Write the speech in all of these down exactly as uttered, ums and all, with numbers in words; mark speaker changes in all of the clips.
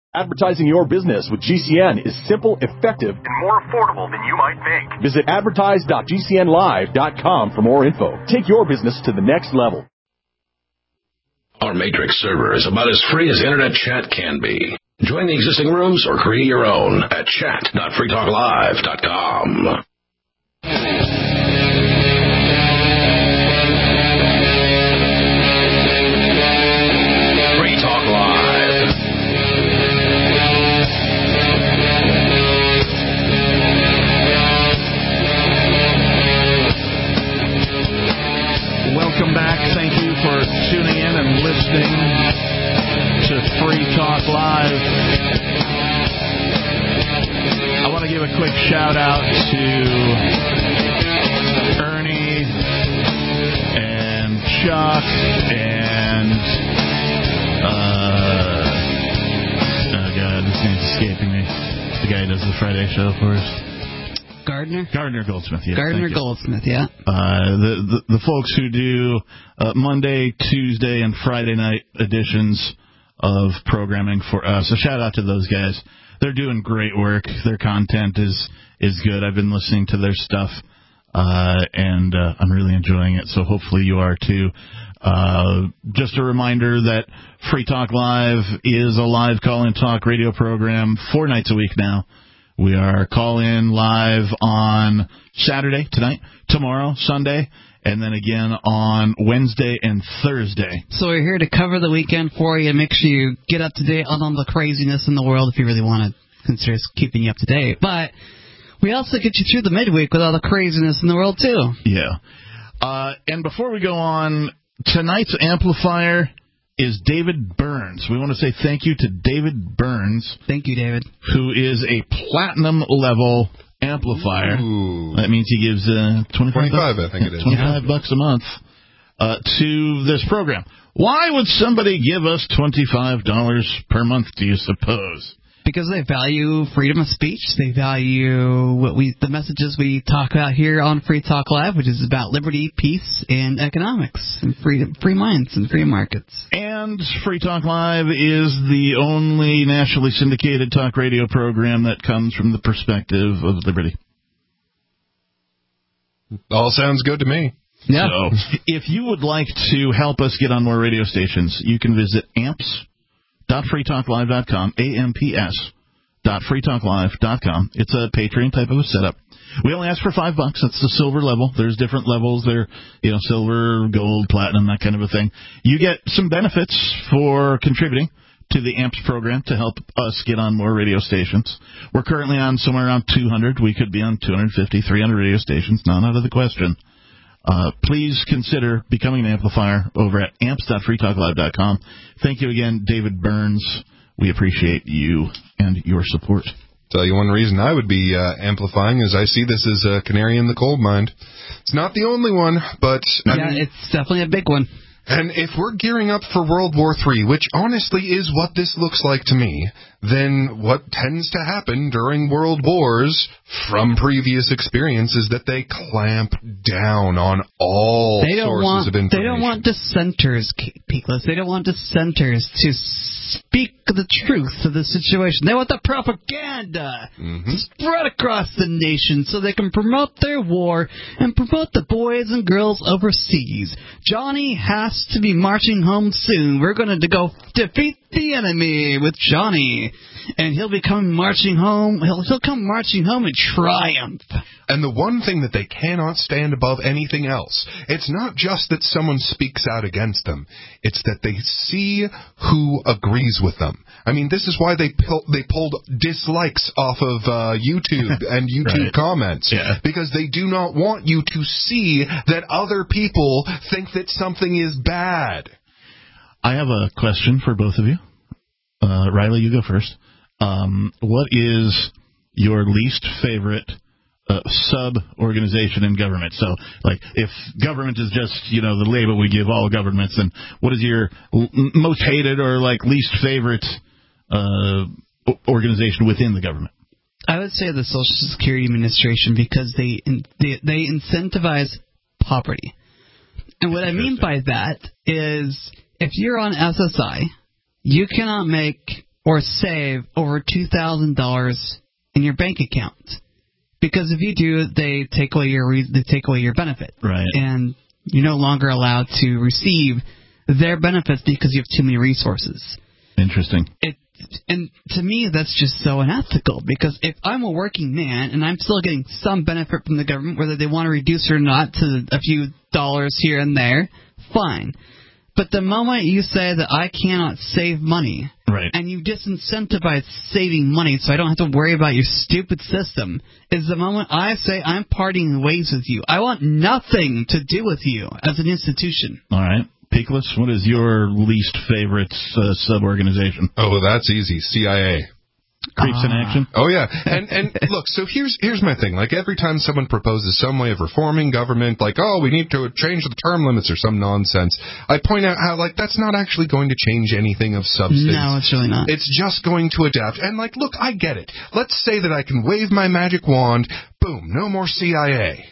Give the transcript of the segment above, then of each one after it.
Speaker 1: Advertising your business with G C N is simple, effective, and more affordable than you might think. Visit advertise dot g c n live dot com for more info. Take your business to the next level.
Speaker 2: Our Matrix server is about as free as internet chat can be. Join the existing rooms or create your own at chat dot free talk live dot com.
Speaker 3: Welcome back. Thank you for tuning in and listening to Free Talk Live. I want to give a quick shout out to Ernie and Chuck and uh, oh god, this name's escaping me. The guy who does the Friday show for us.
Speaker 4: Gardner?
Speaker 3: Gardner Goldsmith, yes.
Speaker 4: Gardner Goldsmith, yeah.
Speaker 3: Uh, the, the the folks who do uh, Monday, Tuesday, and Friday night editions of programming for us. A shout out to those guys. They're doing great work. Their content is is good. I've been listening to their stuff, uh, and uh, I'm really enjoying it. So hopefully you are too. Uh, just a reminder that Free Talk Live is a live call-in talk radio program four nights a week now. We are call-in live on Saturday, tonight, tomorrow, Sunday, and then again on Wednesday and Thursday.
Speaker 4: So we're here to cover the weekend for you. Make sure you get up to date on all the craziness in the world if you really want to consider keeping you up to date. But we also get you through the midweek with all the craziness in the world, too.
Speaker 3: Yeah. Uh, and before we go on, tonight's amplifier is David Burns. We want to say thank you to David Burns.
Speaker 4: Thank you, David.
Speaker 3: Who is a platinum-level amplifier.
Speaker 5: Ooh.
Speaker 3: That means he gives uh, twenty-five,
Speaker 5: twenty-five
Speaker 3: bucks,
Speaker 5: I think it is.
Speaker 3: twenty-five yeah. bucks a month uh, to this program. Why would somebody give us twenty-five dollars per month, do you suppose?
Speaker 4: Because they value freedom of speech. They value what we, the messages we talk about here on Free Talk Live, which is about liberty, peace, and economics, and freedom, free minds and free markets.
Speaker 3: And Free Talk Live is the only nationally syndicated talk radio program that comes from the perspective of liberty.
Speaker 5: All sounds good to me.
Speaker 3: Yeah. So, if you would like to help us get on more radio stations, you can visit amps dot free talk live dot com, A M P S dot free talk live dot com. It's a Patreon type of a setup. We only ask for five bucks. That's the silver level. There's different levels. There, you know, silver, gold, platinum, that kind of a thing. You get some benefits for contributing to the A M P S program to help us get on more radio stations. We're currently on somewhere around two hundred. We could be on two hundred fifty, three hundred radio stations. Not out of the question. Uh, please consider becoming an amplifier over at amps dot free talk live dot com. Thank you again, David Burns. We appreciate you and your support.
Speaker 5: Tell you one reason I would be uh, amplifying is I see this as a canary in the coal mine. It's not the only one, but...
Speaker 4: Yeah,
Speaker 5: I mean,
Speaker 4: it's definitely a big one.
Speaker 5: And if we're gearing up for World War Three, which honestly is what this looks like to me, then what tends to happen during world wars from previous experience is that they clamp down on all
Speaker 4: they don't
Speaker 5: sources
Speaker 4: want,
Speaker 5: of information.
Speaker 4: They don't want dissenters, Peakless. They don't want dissenters to speak the truth of the situation. They want the propaganda
Speaker 5: mm-hmm.
Speaker 4: to spread across the nation so they can promote their war and promote the boys and girls overseas. Johnny has to be marching home soon. We're going to go defeat the enemy with Johnny. And he'll be coming marching home. He'll, he'll come marching home in triumph.
Speaker 5: And the one thing that they cannot stand above anything else, it's not just that someone speaks out against them. It's that they see who agrees with them. I mean, this is why they pull, they pulled dislikes off of uh, YouTube and YouTube right. comments.
Speaker 3: Yeah.
Speaker 5: Because they do not want you to see that other people think that something is bad.
Speaker 3: I have a question for both of you. Uh, Riley, you go first. Um, what is your least favorite uh, sub-organization in government? So, like, if government is just, you know, the label we give all governments, then what is your l- most hated or, like, least favorite uh, organization within the government?
Speaker 4: I would say the Social Security Administration because they in, they, they incentivize poverty. And what I mean by that is if you're on S S I, you cannot make or save over two thousand dollars in your bank account. Because if you do, they take away your re- they take away your benefit.
Speaker 3: Right.
Speaker 4: And you're no longer allowed to receive their benefits because you have too many resources.
Speaker 3: Interesting.
Speaker 4: It And to me, that's just so unethical, because if I'm a working man and I'm still getting some benefit from the government, whether they want to reduce it or not to a few dollars here and there, fine. But the moment you say that I cannot save money,
Speaker 3: right,
Speaker 4: and you disincentivize saving money so I don't have to worry about your stupid system, is the moment I say I'm parting ways with you. I want nothing to do with you as an institution.
Speaker 3: All right. Peakless, what is your least favorite uh, sub-organization?
Speaker 5: Oh, that's easy. C I A.
Speaker 3: Creeps uh, in action?
Speaker 5: Oh, yeah. And and look, so here's here's my thing. Like, every time someone proposes some way of reforming government, like, oh, we need to change the term limits or some nonsense, I point out how, like, that's not actually going to change anything of substance.
Speaker 4: No, it's really not.
Speaker 5: It's just going to adapt. And, like, look, I get it. Let's say that I can wave my magic wand, boom, no more C I A.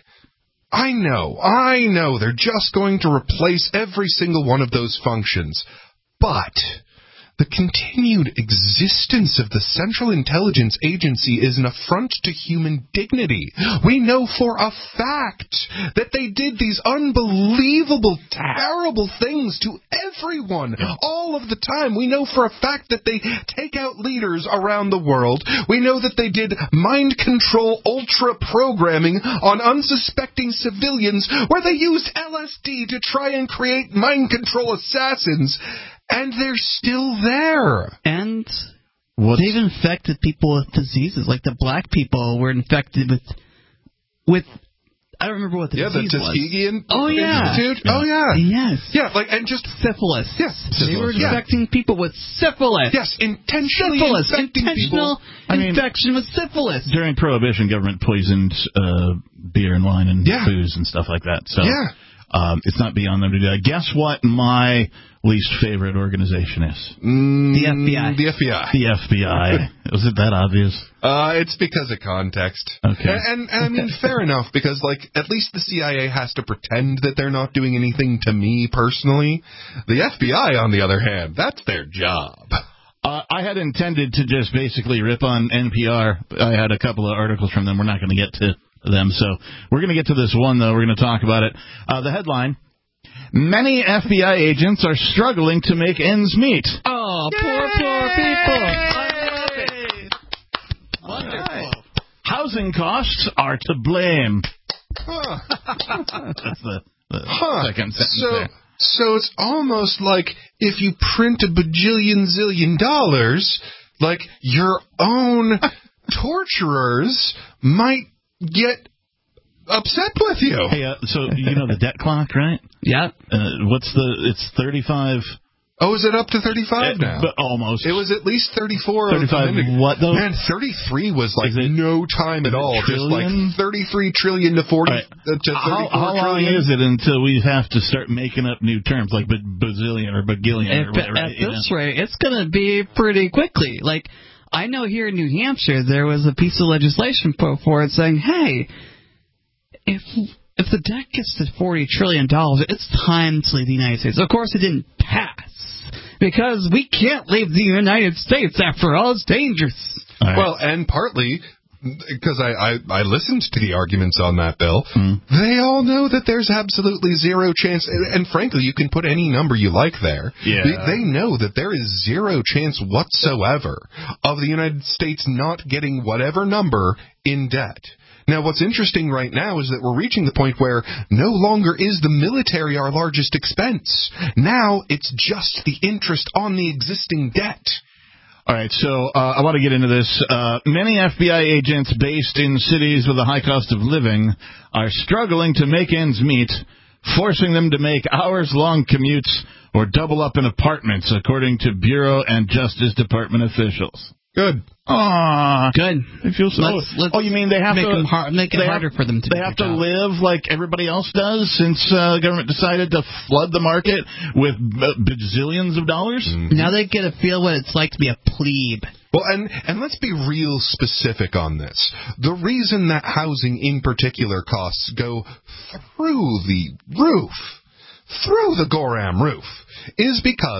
Speaker 5: I know, I know, they're just going to replace every single one of those functions. But the continued existence of the Central Intelligence Agency is an affront to human dignity. We know for a fact that they did these unbelievable, terrible things to everyone all of the time. We know for a fact that they take out leaders around the world. We know that they did mind control ultra programming on unsuspecting civilians where they used L S D to try and create mind control assassins. And they're still there.
Speaker 4: And
Speaker 3: What's...
Speaker 4: they've infected people with diseases. Like the black people were infected with, with I don't remember what the
Speaker 5: yeah,
Speaker 4: disease
Speaker 5: the Tuskegee
Speaker 4: oh, yeah.
Speaker 5: Institute.
Speaker 3: Yeah.
Speaker 5: Oh, yeah.
Speaker 4: Yes.
Speaker 5: Yeah, like, and just...
Speaker 4: Syphilis.
Speaker 5: Yes.
Speaker 4: They were
Speaker 5: yeah.
Speaker 4: infecting people with syphilis.
Speaker 5: Yes, intentionally
Speaker 4: syphilis.
Speaker 5: infecting
Speaker 4: Intentional
Speaker 5: people.
Speaker 4: infection
Speaker 3: I mean,
Speaker 4: with syphilis.
Speaker 3: During Prohibition, government poisoned uh, beer and wine and
Speaker 5: yeah.
Speaker 3: booze and stuff like that. So
Speaker 5: yeah.
Speaker 3: um, it's not beyond them to do that. Guess what my least favorite organization is?
Speaker 5: Mm,
Speaker 4: the F B I.
Speaker 5: The F B I.
Speaker 3: The F B I. Was it that obvious?
Speaker 5: Uh, it's because of context.
Speaker 3: Okay.
Speaker 5: And, and, and I mean, fair enough, because, like, at least the C I A has to pretend that they're not doing anything to me personally. The F B I, on the other hand, that's their job.
Speaker 3: Uh, I had intended to just basically rip on N P R. I had a couple of articles from them. We're not going to get to them, so we're going to get to this one, though. We're going to talk about it. Uh, the headline: many F B I agents are struggling to make ends meet.
Speaker 4: Oh, Yay! poor, poor people. I love it. Wonderful.
Speaker 3: Right. Housing costs are to blame.
Speaker 5: Huh.
Speaker 3: That's the, the
Speaker 5: huh.
Speaker 3: second sentence
Speaker 5: so,
Speaker 3: there.
Speaker 5: So it's almost like if you print a bajillion zillion dollars, like your own torturers might get upset with you.
Speaker 3: Hey, uh, so you know the debt clock, right?
Speaker 4: Yeah.
Speaker 3: Uh, what's the? It's thirty-five.
Speaker 5: Oh, is it up to thirty-five
Speaker 3: uh,
Speaker 5: now?
Speaker 3: But almost.
Speaker 5: It was at least thirty-four.
Speaker 3: thirty-five. What though?
Speaker 5: Man, thirty-three was like no time at all.
Speaker 3: Trillion?
Speaker 5: Just like thirty-three trillion to forty.
Speaker 3: Right.
Speaker 5: Uh, to
Speaker 3: how how long
Speaker 5: trillion?
Speaker 3: is it until we have to start making up new terms like b- bazillion or bagillion
Speaker 4: If,
Speaker 3: or whatever?
Speaker 4: at this rate, it's going to be pretty quickly. Like, I know here in New Hampshire there was a piece of legislation put forward saying, hey, if if the debt gets to forty trillion dollars, it's time to leave the United States. Of course, it didn't pass because we can't leave the United States. After all, it's dangerous.
Speaker 3: All right.
Speaker 5: Well, and partly because I, I, I listened to the arguments on that bill,
Speaker 3: mm.
Speaker 5: they all know that there's absolutely zero chance, and, and frankly, you can put any number you like there.
Speaker 3: Yeah.
Speaker 5: They, they know that there is zero chance whatsoever of the United States not getting whatever number in debt. Now, what's interesting right now is that we're reaching the point where no longer is the military our largest expense. Now it's just the interest on the existing debt.
Speaker 3: All right, so uh, I want to get into this. Uh, many F B I agents based in cities with a high cost of living are struggling to make ends meet, forcing them to make hours-long commutes or double up in apartments, according to Bureau and Justice Department officials.
Speaker 5: Good.
Speaker 3: Aww.
Speaker 4: Good.
Speaker 3: It feels so.
Speaker 4: Let's, let's
Speaker 3: oh, you mean they have
Speaker 4: make
Speaker 3: to
Speaker 4: them hard, make it harder
Speaker 3: have,
Speaker 4: for them to
Speaker 3: They
Speaker 4: do
Speaker 3: have
Speaker 4: their
Speaker 3: to
Speaker 4: job.
Speaker 3: live like everybody else does since uh, the government decided to flood the market with b- bajillions of dollars?
Speaker 5: Mm-hmm.
Speaker 4: Now they get to feel what it's like to be a plebe.
Speaker 5: Well, and, and let's be real specific on this. The reason that housing in particular costs go through the roof, through the Goram roof, is because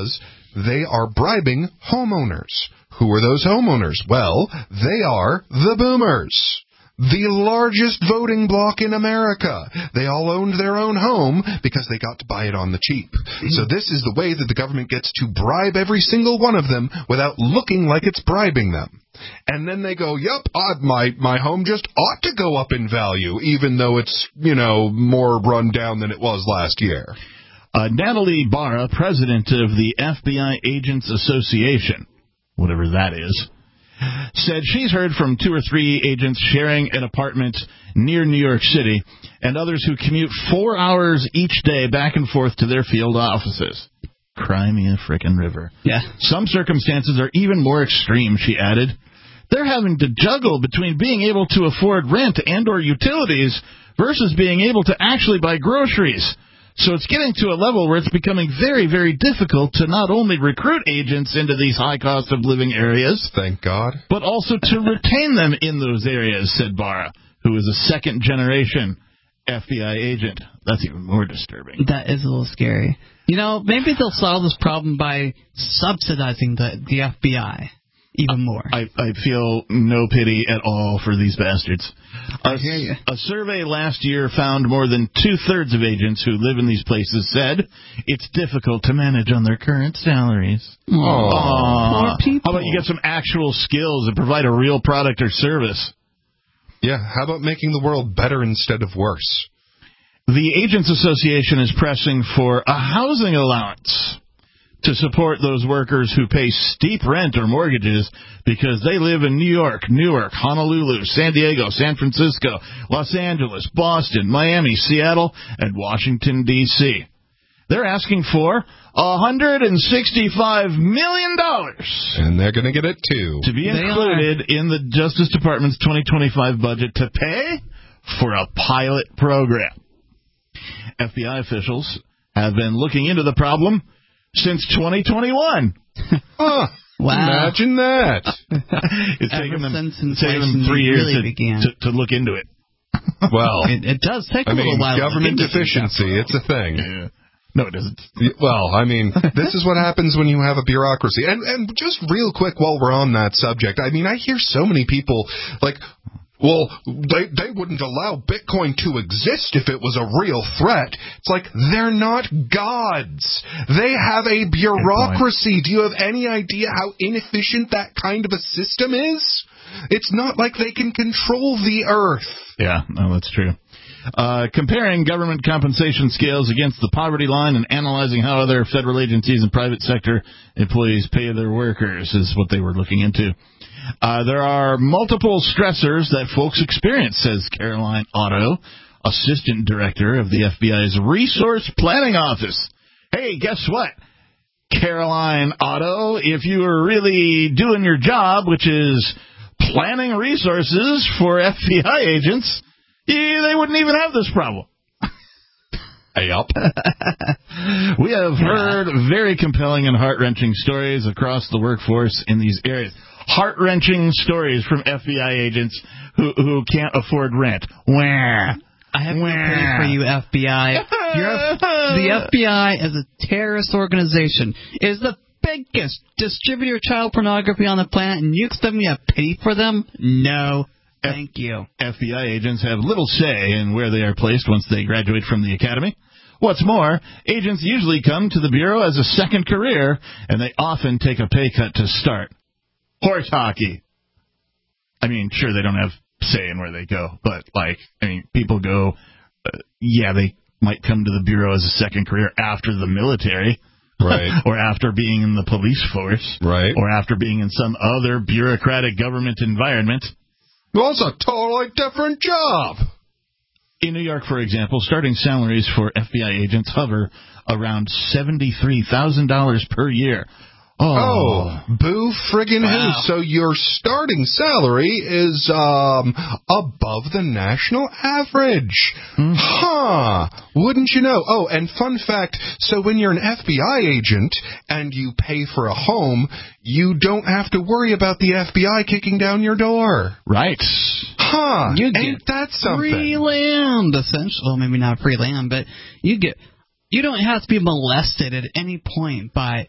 Speaker 5: they are bribing homeowners. Who are those homeowners? Well, they are the boomers. The largest voting bloc in America. They all owned their own home because they got to buy it on the cheap. So this is the way that the government gets to bribe every single one of them without looking like it's bribing them. And then they go, yep, uh, my, my home just ought to go up in value, even though it's, you know, more run down than it was last year.
Speaker 3: Uh, Natalie Barra, president of the F B I Agents Association, whatever that is, said she's heard from two or three agents sharing an apartment near New York City and others who commute four hours each day back and forth to their field offices. Cry me a frickin' river.
Speaker 4: Yeah.
Speaker 3: Some circumstances are even more extreme, she added. They're having to juggle between being able to afford rent and or utilities versus being able to actually buy groceries. So it's getting to a level where it's becoming very, very difficult to not only recruit agents into these high cost of living areas,
Speaker 5: thank God,
Speaker 3: but also to retain them in those areas, said Barra, who is a second-generation F B I agent. That's even more disturbing.
Speaker 4: That is a little scary. You know, maybe they'll solve this problem by subsidizing the, the F B I even more.
Speaker 3: I, I feel no pity at all for these bastards.
Speaker 4: I
Speaker 3: A,
Speaker 4: hear you.
Speaker 3: a survey last year found more than two-thirds of agents who live in these places said it's difficult to manage on their current salaries.
Speaker 4: Aww.
Speaker 3: Aww.
Speaker 4: Poor people.
Speaker 3: How about you get some actual skills and provide a real product or service?
Speaker 5: Yeah, how about making the world better instead of worse?
Speaker 3: The Agents Association is pressing for a housing allowance to support those workers who pay steep rent or mortgages because they live in New York, Newark, Honolulu, San Diego, San Francisco, Los Angeles, Boston, Miami, Seattle, and Washington, D C They're asking for one hundred sixty-five million dollars.
Speaker 5: And they're going to get it, too.
Speaker 3: To be
Speaker 4: They
Speaker 3: included are. in the Justice Department's twenty twenty-five budget to pay for a pilot program. F B I officials have been looking into the problem since twenty twenty-one.
Speaker 5: Huh.
Speaker 4: Wow.
Speaker 5: Imagine that.
Speaker 3: It's
Speaker 4: Ever
Speaker 3: taken them,
Speaker 4: since
Speaker 3: it's taken them
Speaker 4: inflation
Speaker 3: three years
Speaker 4: really
Speaker 3: to,
Speaker 4: began.
Speaker 3: to, to look into it.
Speaker 5: Well,
Speaker 4: It, it does take a
Speaker 5: I
Speaker 4: little
Speaker 5: mean,
Speaker 4: while. to
Speaker 5: government
Speaker 4: get into some
Speaker 5: efficiency,
Speaker 4: stuff.
Speaker 5: it's a thing.
Speaker 3: Yeah. No, it isn't.
Speaker 5: Well, I mean, this is what happens when you have a bureaucracy. And and just real quick while we're on that subject, I mean, I hear so many people, like, well, they they wouldn't allow Bitcoin to exist if it was a real threat. It's like, they're not gods. They have a bureaucracy. Do you have any idea how inefficient that kind of a system is? It's not like they can control the earth.
Speaker 3: Yeah, no, that's true. Uh, comparing government compensation scales against the poverty line and analyzing how other federal agencies and private sector employees pay their workers is what they were looking into. Uh, there are multiple stressors that folks experience, says Caroline Otto, assistant director of the F B I's Resource Planning Office. Hey, guess what, Caroline Otto? If you were really doing your job, which is planning resources for F B I agents, yeah, they wouldn't even have this problem.
Speaker 5: Yup.
Speaker 3: We have heard very compelling and heart-wrenching stories across the workforce in these areas. Heart-wrenching stories from F B I agents who who can't afford rent. Where?
Speaker 4: I have news for you, F B I. You're, the F B I, as a terrorist organization, is the biggest distributor of child pornography on the planet, and you expect me to have pity for them? No. Thank you.
Speaker 3: F B I agents have little say in where they are placed once they graduate from the academy. What's more, agents usually come to the Bureau as a second career, and they often take a pay cut to start. Horse hockey. I mean, sure, they don't have say in where they go, but, like, I mean, people go, uh, yeah, they might come to the Bureau as a second career after the military.
Speaker 5: Right.
Speaker 3: Or after being in the police force.
Speaker 5: Right.
Speaker 3: Or after being in some other bureaucratic government environment.
Speaker 5: Well, it's a totally different job.
Speaker 3: In New York, for example, starting salaries for F B I agents hover around seventy-three thousand dollars per year. Oh,
Speaker 5: oh boo friggin'
Speaker 3: wow.
Speaker 5: who. So your starting salary is um above the national average.
Speaker 3: Hmm.
Speaker 5: Huh. Wouldn't you know? Oh, and fun fact, so when you're an F B I agent and you pay for a home, you don't have to worry about the F B I kicking down your door.
Speaker 3: Right.
Speaker 5: Huh.
Speaker 4: You
Speaker 5: Ain't
Speaker 4: get
Speaker 5: that something?
Speaker 4: free land, essentially. Well, maybe not free land, but you get you don't have to be molested at any point by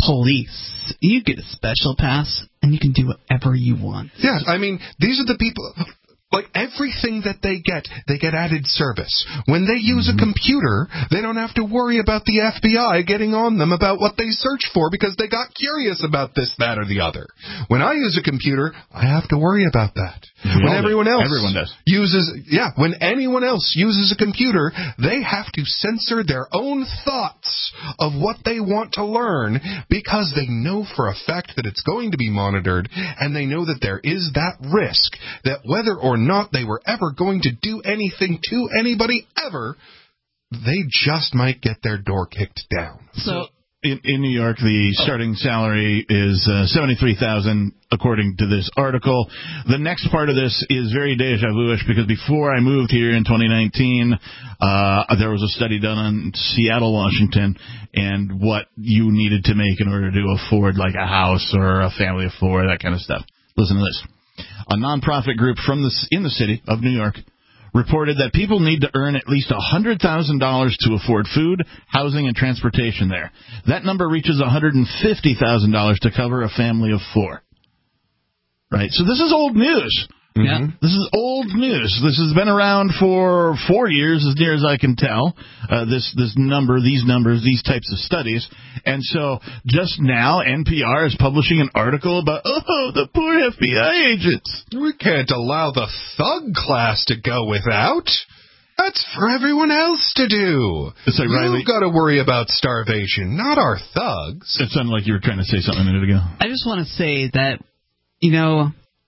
Speaker 4: police. You get a special pass, and you can do whatever you want.
Speaker 5: Yeah, I mean, these are the people... Like, everything that they get, they get added service. When they use a computer, they don't have to worry about the F B I getting on them about what they search for because they got curious about this, that, or the other. When I use a computer, I have to worry about that.
Speaker 3: We
Speaker 5: when everyone else
Speaker 3: everyone does.
Speaker 5: uses, yeah, when anyone else uses a computer, they have to censor their own thoughts of what they want to learn because they know for a fact that it's going to be monitored, and they know that there is that risk that whether or not they were ever going to do anything to anybody ever, they just might get their door kicked down.
Speaker 3: So in, in New York, the starting salary is uh, seventy-three thousand dollars, according to this article. The next part of this is very deja vu-ish because before I moved here in twenty nineteen, uh, there was a study done on Seattle, Washington, and what you needed to make in order to afford like a house or a family of four, that kind of stuff. Listen to this. A nonprofit group from the, in the city of New York reported that people need to earn at least one hundred thousand dollars to afford food, housing, and transportation there. That number reaches one hundred fifty thousand dollars to cover a family of four. Right? So this is old news.
Speaker 4: Yeah.
Speaker 3: This is old news. This has been around for four years, as near as I can tell, uh, this this number, these numbers, these types of studies. And so just now, N P R is publishing an article about, oh, the poor F B I agents.
Speaker 5: We can't allow the thug class to go without. That's for everyone else to do.
Speaker 3: It's like, Riley,
Speaker 5: you've got to worry about starvation, not our thugs.
Speaker 3: It sounded like you were trying to say something a minute ago.
Speaker 4: I just want to say that, you know,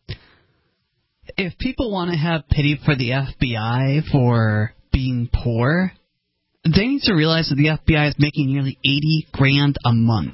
Speaker 4: if people want to have pity for the F B I for being poor, they need to realize that the F B I is making nearly eighty grand a month.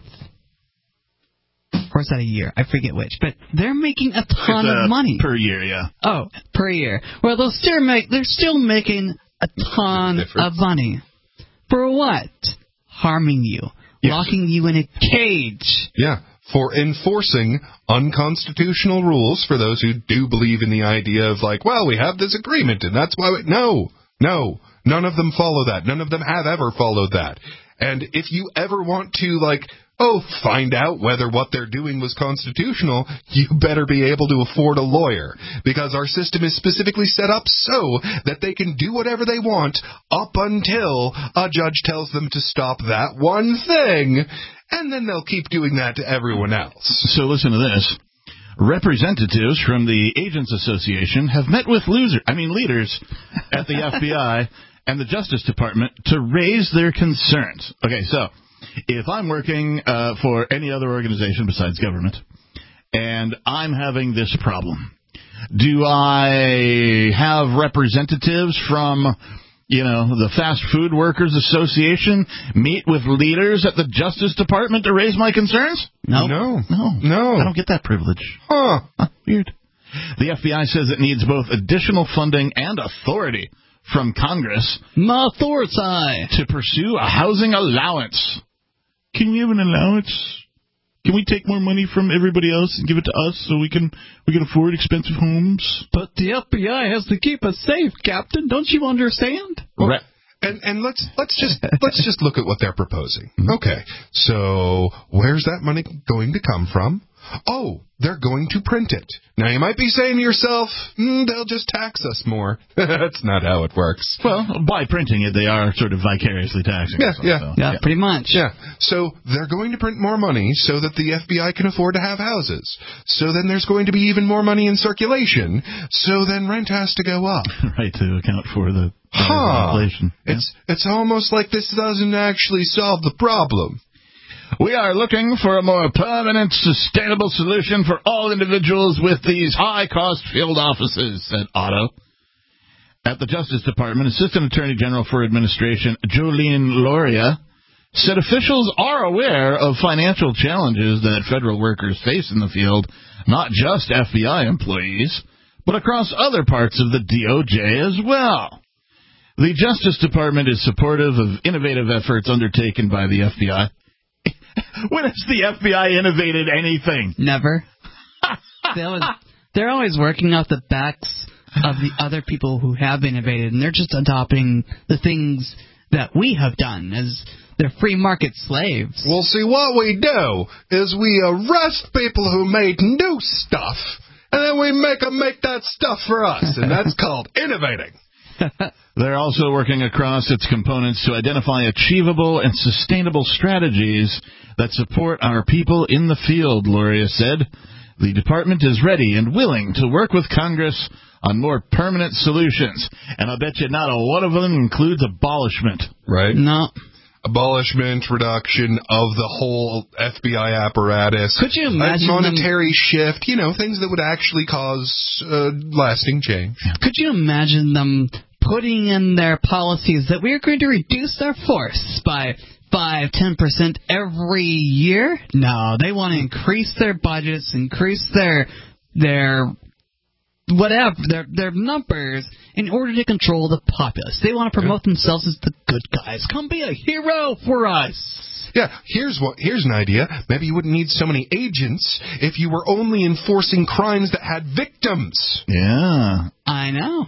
Speaker 4: Or is that a year? I forget which. But they're making a ton
Speaker 3: It's, uh,
Speaker 4: of money.
Speaker 3: Per year, yeah.
Speaker 4: Oh, per year. Well, they'll still make, they're still making a ton of money. For what? Harming you.
Speaker 5: Yes.
Speaker 4: Locking you in a cage.
Speaker 5: Yeah. For enforcing unconstitutional rules for those who do believe in the idea of like, well, we have this agreement and that's why we... No, no, none of them follow that. None of them have ever followed that. And if you ever want to like, oh, find out whether what they're doing was constitutional, you better be able to afford a lawyer because our system is specifically set up so that they can do whatever they want up until a judge tells them to stop that one thing. And then they'll keep doing that to everyone else.
Speaker 3: So listen to this. Representatives from the Agents Association have met with loser, I mean leaders at the F B I and the Justice Department to raise their concerns. Okay, so if I'm working uh, for any other organization besides government and I'm having this problem, do I have representatives from... you know, the Fast Food Workers Association meet with leaders at the Justice Department to raise my concerns?
Speaker 5: No.
Speaker 3: No.
Speaker 5: No.
Speaker 3: No.
Speaker 5: No.
Speaker 3: I don't get that privilege.
Speaker 5: Huh.
Speaker 3: Huh, weird. The F B I says it needs both additional funding and authority from Congress
Speaker 4: Authority
Speaker 3: to pursue a housing allowance. Can we have an allowance? Can we take more money from everybody else and give it to us so we can we can afford expensive homes?
Speaker 4: But the F B I has to keep us safe, Captain. Don't you understand?
Speaker 5: Well, and and let's let's just let's just look at what they're proposing. Okay, so where's that money going to come from? Oh, they're going to print it. Now, you might be saying to yourself, mm, they'll just tax us more. That's not how it works.
Speaker 3: Well, by printing it, they are sort of vicariously taxing
Speaker 5: Yeah,
Speaker 3: us.
Speaker 5: yeah.
Speaker 3: So,
Speaker 4: Yeah, pretty much.
Speaker 5: Yeah, so they're going to print more money so that the F B I can afford to have houses. So then there's going to be even more money in circulation. So then rent has to go up.
Speaker 3: Right, to account for the
Speaker 5: Huh.
Speaker 3: inflation. Yeah.
Speaker 5: It's, it's almost like this doesn't actually solve the problem.
Speaker 3: We are looking for a more permanent, sustainable solution for all individuals with these high-cost field offices, said Otto. At the Justice Department, Assistant Attorney General for Administration Jolene Loria said officials are aware of financial challenges that federal workers face in the field, not just F B I employees, but across other parts of the D O J as well. The Justice Department is supportive of innovative efforts undertaken by the F B I. When has the F B I innovated anything?
Speaker 4: Never. they always, they're always working off the backs of the other people who have innovated, and they're just adopting the things that we have done as they're free market slaves.
Speaker 5: Well, see, what we do is we arrest people who made new stuff, and then we make them make that stuff for us, and that's called innovating.
Speaker 3: They're also working across its components to identify achievable and sustainable strategies that support our people in the field, Luria said. The department is ready and willing to work with Congress on more permanent solutions. And I bet you not a one of them includes abolishment.
Speaker 5: Right?
Speaker 4: No.
Speaker 5: Abolishment, reduction of the whole F B I apparatus.
Speaker 4: Could you imagine
Speaker 5: a monetary
Speaker 4: them,
Speaker 5: shift, you know, things that would actually cause uh, lasting change.
Speaker 4: Could you imagine them putting in their policies that we're going to reduce our force by five, ten percent every year? No, they want to increase their budgets, increase their their whatever their their numbers in order to control the populace. They want to promote themselves as the good guys. Come be a hero for us.
Speaker 5: Yeah, here's what. Here's an idea. Maybe you wouldn't need so many agents if you were only enforcing crimes that had victims.
Speaker 3: Yeah.
Speaker 4: I know.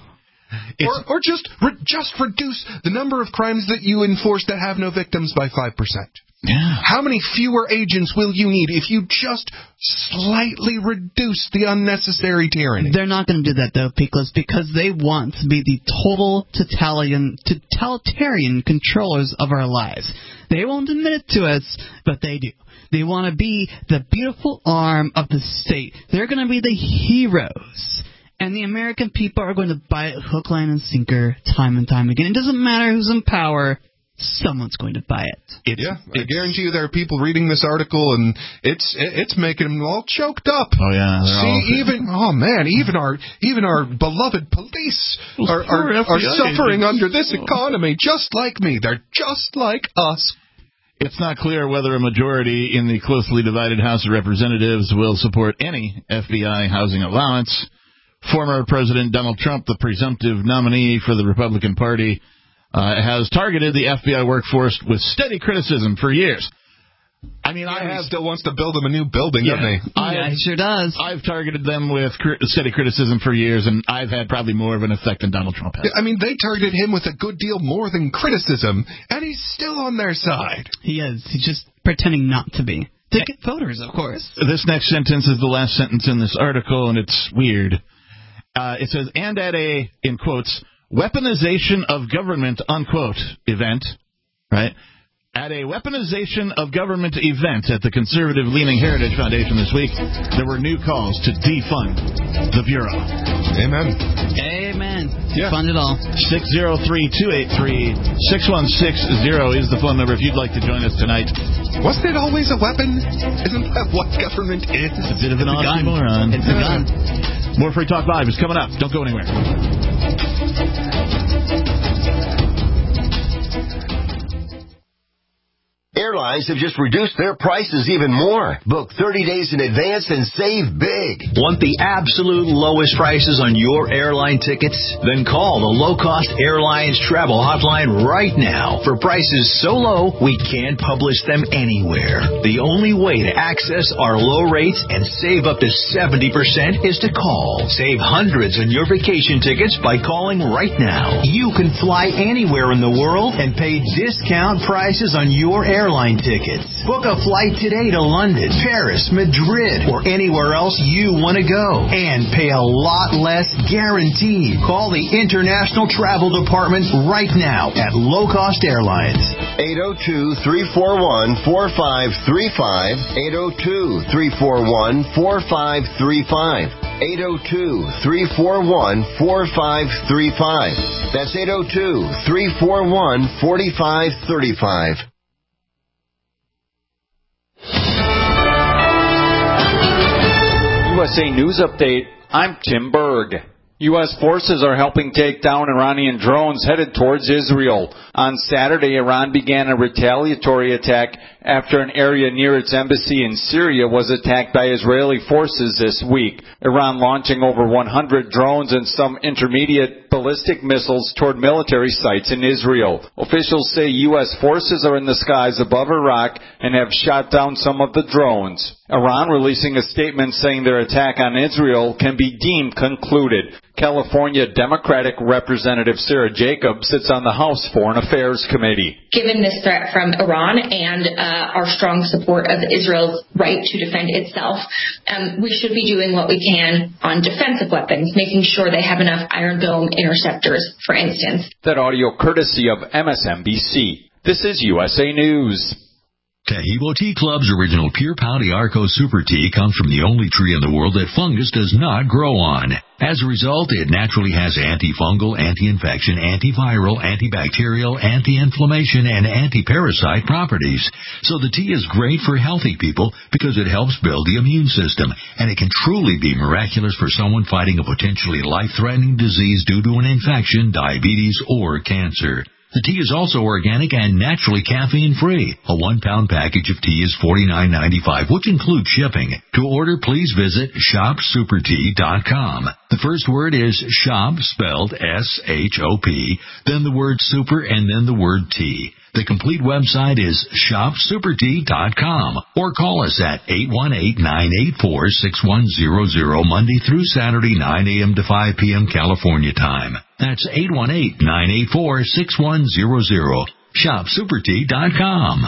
Speaker 5: Or, or just re- just reduce the number of crimes that you enforce that have no victims by five percent.
Speaker 3: Yeah.
Speaker 5: How many fewer agents will you need if you just slightly reduce the unnecessary tyranny?
Speaker 4: They're not going to do that, though, Peakless, because they want to be the total totalitarian, totalitarian controllers of our lives. They won't admit it to us, but they do. They want to be the beautiful arm of the state. They're going to be the heroes. And the American people are going to buy it hook, line, and sinker time and time again. It doesn't matter who's in power. Someone's going to buy it.
Speaker 5: It's, yeah, I guarantee you there are people reading this article, and it's it's making them all choked up.
Speaker 3: Oh yeah,
Speaker 5: see,
Speaker 3: all...
Speaker 5: even oh man, even our even our beloved police are are, are suffering under this economy, just like me. They're just like us.
Speaker 3: It's not clear whether a majority in the closely divided House of Representatives will support any F B I housing allowance. Former President Donald Trump, the presumptive nominee for the Republican Party, Uh, has targeted the F B I workforce with steady criticism for years. I mean,
Speaker 5: yeah,
Speaker 3: I have,
Speaker 5: he still wants to build them a new building,
Speaker 3: yeah,
Speaker 5: doesn't he?
Speaker 4: Yeah, he sure does.
Speaker 3: I've targeted them with cri- steady criticism for years, and I've had probably more of an effect than Donald Trump has.
Speaker 5: I mean, they targeted him with a good deal more than criticism, and he's still on their side.
Speaker 4: He is. He's just pretending not to be. To get voters, of course.
Speaker 3: This next sentence is the last sentence in this article, and it's weird. Uh, it says, and at a, in quotes, weaponization of government, unquote, event, right? At a weaponization of government event at the conservative-leaning Heritage Foundation this week, there were new calls to defund the Bureau.
Speaker 5: Amen.
Speaker 4: Amen.
Speaker 5: Yeah.
Speaker 4: Fund it all.
Speaker 3: six oh three, two eight three, six one six zero is the phone number if you'd like to join us tonight.
Speaker 5: Wasn't it always a weapon? Isn't that what government is?
Speaker 3: It's a bit of an
Speaker 4: It's a gun.
Speaker 3: oxymoron.
Speaker 4: It's a gun.
Speaker 3: More Free Talk Live is coming up. Don't go anywhere.
Speaker 6: Airlines have just reduced their prices even more. Book thirty days in advance and save big.
Speaker 7: Want the absolute lowest prices on your airline tickets? Then call the Low Cost Airlines Travel Hotline right now for prices so low we can't publish them anywhere. The only way to access our low rates and save up to seventy percent is to call. Save hundreds on your vacation tickets by calling right now. You can fly anywhere in the world and pay discount prices on your airline Airline tickets. Book a flight today to London, Paris, Madrid, or anywhere else you want to go and pay a lot less guaranteed. Call the International Travel Department right now at Low Cost Airlines.
Speaker 6: eight oh two, three four one, four five three five. eight oh two, three four one, four five three five. eight oh two, three four one, four five three five. That's eight oh two, three four one, four five three five.
Speaker 8: U S A News Update, I'm Tim Berg. U S forces are helping take down Iranian drones headed towards Israel. On Saturday, Iran began a retaliatory attack after an area near its embassy in Syria was attacked by Israeli forces this week. Iran launching over one hundred drones and some intermediate ballistic missiles toward military sites in Israel. Officials say U S forces are in the skies above Iraq and have shot down some of the drones. Iran releasing a statement saying their attack on Israel can be deemed concluded. California Democratic Representative Sarah Jacobs sits on the House Foreign Affairs Committee.
Speaker 9: Given this threat from Iran and uh, our strong support of Israel's right to defend itself, um, we should be doing what we can on defensive weapons, making sure they have enough Iron Dome interceptors, for instance.
Speaker 8: That audio courtesy of M S N B C. This is U S A News.
Speaker 7: Taheebo Tea Club's original Pure Pouty Arco Super Tea comes from the only tree in the world that fungus does not grow on. As a result, it naturally has antifungal, anti-infection, antiviral, antibacterial, anti-inflammation, and anti-parasite properties. So the tea is great for healthy people because it helps build the immune system, and it can truly be miraculous for someone fighting a potentially life-threatening disease due to an infection, diabetes, or cancer. The tea is also organic and naturally caffeine-free. A one-pound package of tea is forty-nine ninety-five, which includes shipping. To order, please visit shop super tea dot com. The first word is shop, spelled S H O P, then the word super, and then the word tea. The complete website is shop super tea dot com, or call us at eight one eight, nine eight four, six one zero zero Monday through Saturday, nine a.m. to five p.m. California time. That's eight one eight, nine eight four, six one zero zero. shop super tea dot com.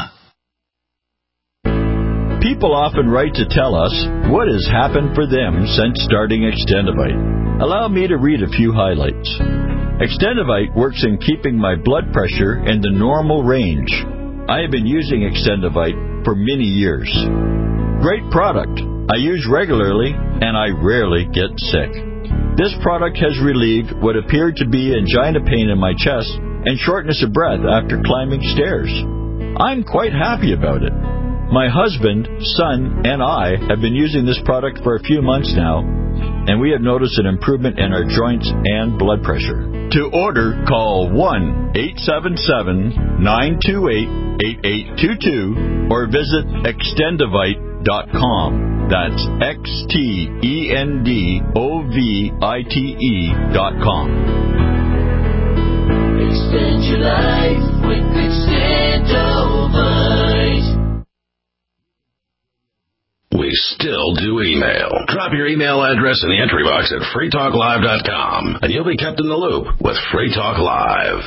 Speaker 10: People often write to tell us what has happened for them since starting Extendivite. Allow me to read a few highlights. Extendivite works in keeping my blood pressure in the normal range. I have been using Extendivite for many years. Great product. I use regularly and I rarely get sick. This product has relieved what appeared to be angina pain in my chest and shortness of breath after climbing stairs. I'm quite happy about it. My husband, son, and I have been using this product for a few months now, and we have noticed an improvement in our joints and blood pressure. To order, call one eight seven seven, nine two eight, eight eight two two or visit extendivite dot com. That's X T E N D O V I T E dot com.
Speaker 11: Extend your life with Extendivite.
Speaker 2: We still do email. Drop your email address in the entry box at free talk live dot com, and you'll be kept in the loop with Free Talk Live.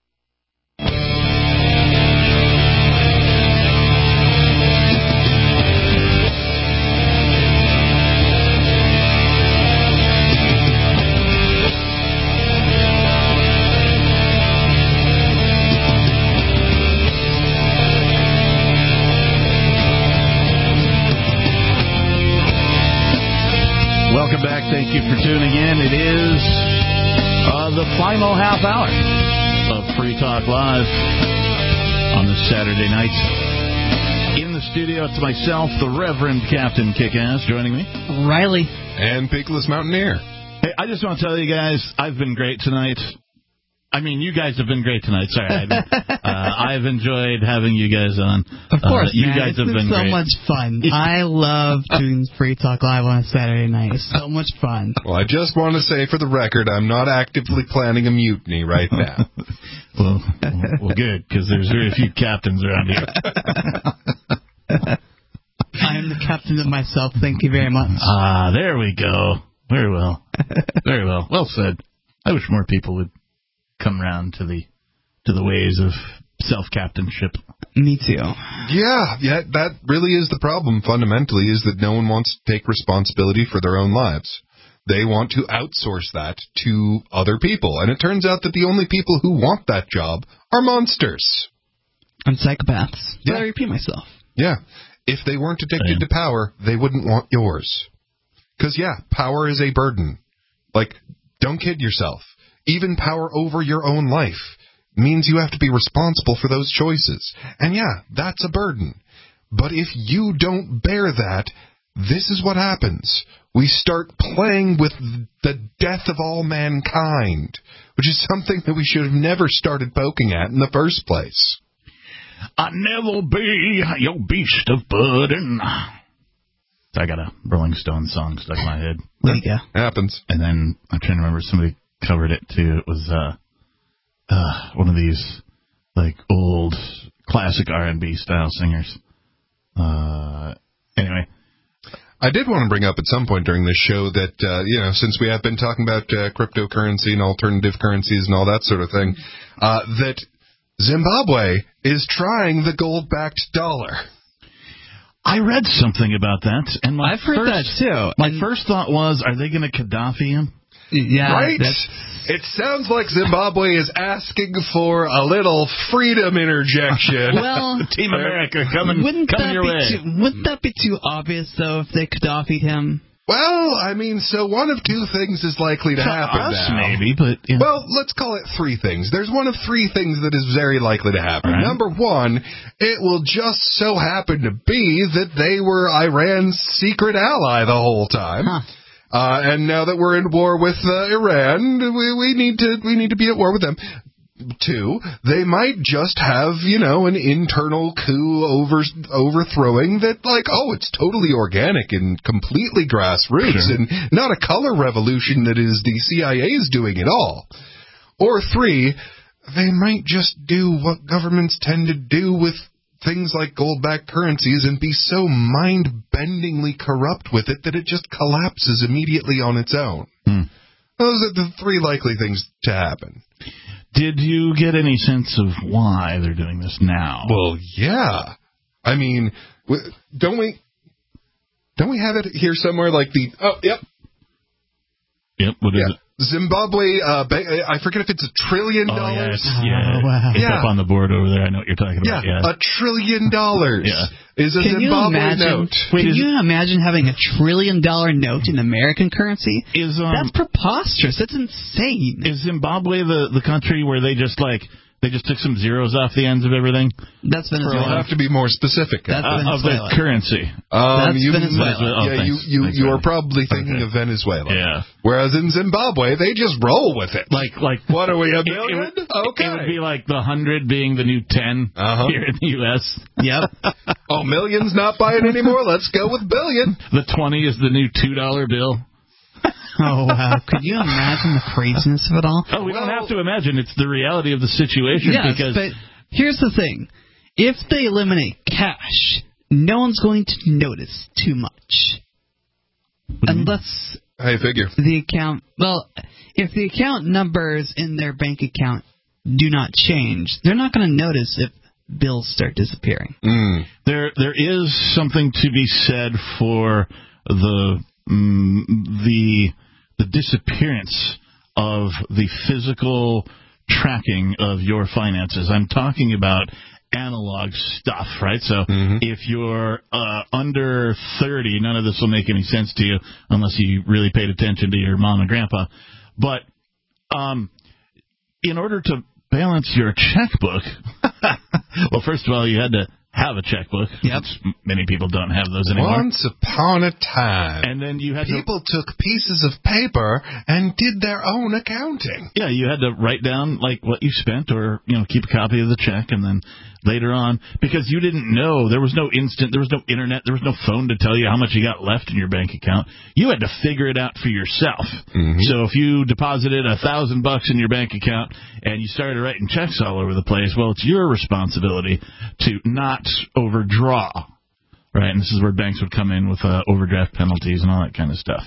Speaker 3: Welcome back. Thank you for tuning in. It is uh, the final half hour of Free Talk Live on this Saturday night. In the studio, it's myself, the Reverend Captain Kickass, joining me.
Speaker 4: Riley.
Speaker 5: And Peakless Mountaineer.
Speaker 3: Hey, I just want to tell you guys, I've been great tonight. I mean, you guys have been great tonight. Sorry, I mean, uh, I've enjoyed having you guys on.
Speaker 4: Of course,
Speaker 3: uh, you
Speaker 4: man.
Speaker 3: guys
Speaker 4: It's
Speaker 3: have
Speaker 4: been,
Speaker 3: been
Speaker 4: so
Speaker 3: great.
Speaker 4: much fun. I love doing Free Talk Live on a Saturday night. It's so much fun.
Speaker 5: Well, I just want to say for the record, I'm not actively planning a mutiny right now.
Speaker 3: well, well, well, good, because there's very few captains around here.
Speaker 4: I am the captain of myself. Thank you very much.
Speaker 3: Ah, there we go. Very well. Very well. Well said. I wish more people would come around to the to the ways of self-captainship.
Speaker 4: Me too.
Speaker 5: Yeah, yeah, that really is the problem fundamentally, is that no one wants to take responsibility for their own lives. They want to outsource that to other people. And it turns out that the only people who want that job are monsters.
Speaker 4: And psychopaths.
Speaker 5: Yeah.
Speaker 4: Did I repeat myself?
Speaker 5: Yeah. If they weren't addicted Same. to power, they wouldn't want yours. Because, yeah, power is a burden. Like, don't kid yourself. Even power over your own life means you have to be responsible for those choices. And yeah, that's a burden. But if you don't bear that, this is what happens. We start playing with the death of all mankind, which is something that we should have never started poking at in the first place.
Speaker 3: I never be your beast of burden. I got a Rolling Stones song stuck in my head.
Speaker 4: There you go.
Speaker 5: Happens.
Speaker 3: And then I'm trying to remember, somebody covered it too. It was uh, uh, one of these like old classic R and B style singers. Uh, anyway,
Speaker 5: I did want to bring up at some point during this show that, uh, you know, since we have been talking about uh, cryptocurrency and alternative currencies and all that sort of thing, uh, that Zimbabwe is trying the gold-backed dollar.
Speaker 3: I read something about that, and my
Speaker 4: I've heard
Speaker 3: first,
Speaker 4: that too.
Speaker 3: My
Speaker 4: And
Speaker 3: first thought was, are they going to Gaddafi him?
Speaker 4: Yeah,
Speaker 5: right?
Speaker 4: That's,
Speaker 5: it sounds like Zimbabwe is asking for a little freedom interjection.
Speaker 4: well,
Speaker 3: Team America coming,
Speaker 4: wouldn't
Speaker 3: coming
Speaker 4: that
Speaker 3: your
Speaker 4: be
Speaker 3: way.
Speaker 4: Too, wouldn't that be too obvious though if they Gaddafi'd him?
Speaker 5: Well, I mean, so one of two things is likely to
Speaker 3: To
Speaker 5: happen
Speaker 3: us,
Speaker 5: now.
Speaker 3: maybe, but yeah.
Speaker 5: Well, let's call it three things. There's one of three things that is very likely to happen.
Speaker 3: Right.
Speaker 5: Number one, it will just so happen to be that they were Iran's secret ally the whole time.
Speaker 4: Huh.
Speaker 5: Uh, and now that we're in war with uh, Iran, we, we need to we need to be at war with them. Two, they might just have, you know, an internal coup over overthrowing that, like, oh, it's totally organic and completely grassroots
Speaker 3: Sure.
Speaker 5: and not a color revolution that is the C I A's doing it all. Or three, they might just do what governments tend to do with things like gold-backed currencies and be so mind-bendingly corrupt with it that it just collapses immediately on its own.
Speaker 3: Hmm.
Speaker 5: Those are the three likely things to happen.
Speaker 3: Did you get any sense of why they're doing this now?
Speaker 5: Well, yeah. I mean, w- don't we don't we have it here somewhere like the... Oh, yep.
Speaker 3: Yep, what is
Speaker 5: Yeah.
Speaker 3: it?
Speaker 5: Zimbabwe, uh, ba- I forget if it's a trillion
Speaker 3: Oh, yeah,
Speaker 5: dollars.
Speaker 3: it's, yeah,
Speaker 4: Oh, wow.
Speaker 3: it's
Speaker 5: Yeah.
Speaker 3: up on the board over there. I know what you're talking
Speaker 5: Yeah,
Speaker 3: about. Yeah,
Speaker 5: a trillion dollars
Speaker 3: Yeah.
Speaker 5: is a
Speaker 4: Can you
Speaker 5: Zimbabwe
Speaker 4: imagine?
Speaker 5: note.
Speaker 3: Wait,
Speaker 4: can
Speaker 3: is-
Speaker 4: you imagine having a trillion dollar note in American currency?
Speaker 3: is um,
Speaker 4: That's preposterous. That's insane.
Speaker 3: is Zimbabwe the the country where they just like they just took some zeros off the ends of everything
Speaker 4: That's
Speaker 5: You'll
Speaker 4: Venezuela.
Speaker 5: have to be more specific.
Speaker 4: That's
Speaker 3: uh, of the
Speaker 4: Venezuela.
Speaker 3: currency?
Speaker 5: Um,
Speaker 4: That's
Speaker 5: you,
Speaker 4: Venezuela.
Speaker 3: Oh,
Speaker 5: yeah, you
Speaker 3: thanks.
Speaker 5: you
Speaker 3: Thanks,
Speaker 5: you
Speaker 3: Randy.
Speaker 5: are probably thinking
Speaker 3: Okay.
Speaker 5: of Venezuela.
Speaker 3: Yeah.
Speaker 5: Whereas in Zimbabwe, they just roll with it.
Speaker 3: Like like
Speaker 5: What are we, a
Speaker 3: it- it
Speaker 5: million?
Speaker 3: would-
Speaker 5: Okay.
Speaker 3: It would be like the hundred being the new ten
Speaker 5: Uh-huh.
Speaker 3: here in the U S
Speaker 4: Yep.
Speaker 5: Oh, millions not buying anymore? Let's go with billion.
Speaker 3: The twenty is the new two dollar bill.
Speaker 4: Oh, wow. Could you imagine the craziness of it all?
Speaker 3: Oh, we
Speaker 5: Well-
Speaker 3: don't have to imagine. It's the reality of the situation.
Speaker 4: Yes,
Speaker 3: because
Speaker 4: but here's the thing. If they eliminate cash, no one's going to notice too much. Unless
Speaker 5: I figure.
Speaker 4: the account, well, if the account numbers in their bank account do not change, they're not going to notice if bills start disappearing.
Speaker 5: Mm.
Speaker 3: there there is something to be said for the mm, the the disappearance of the physical tracking of your finances. I'm talking about analog stuff, right? So
Speaker 5: Mhm.
Speaker 3: if you're uh, under thirty, none of this will make any sense to you unless you really paid attention to your mom and grandpa. But um, in order to balance your checkbook, well, first of all, you had to have a checkbook.
Speaker 4: Yep.
Speaker 3: which many people don't have those anymore.
Speaker 5: Once upon a time,
Speaker 3: And then you had to
Speaker 5: people took pieces of paper and did their own accounting.
Speaker 3: Yeah, you had to write down like what you spent, or you know, keep a copy of the check, and then later on, because you didn't know, there was no instant, there was no internet, there was no phone to tell you how much you got left in your bank account. You had to figure it out for yourself.
Speaker 5: Mhm.
Speaker 3: So if you deposited a thousand bucks in your bank account and you started writing checks all over the place, well, it's your responsibility to not overdraw, right? And this is where banks would come in with uh, overdraft penalties and all that kind of stuff.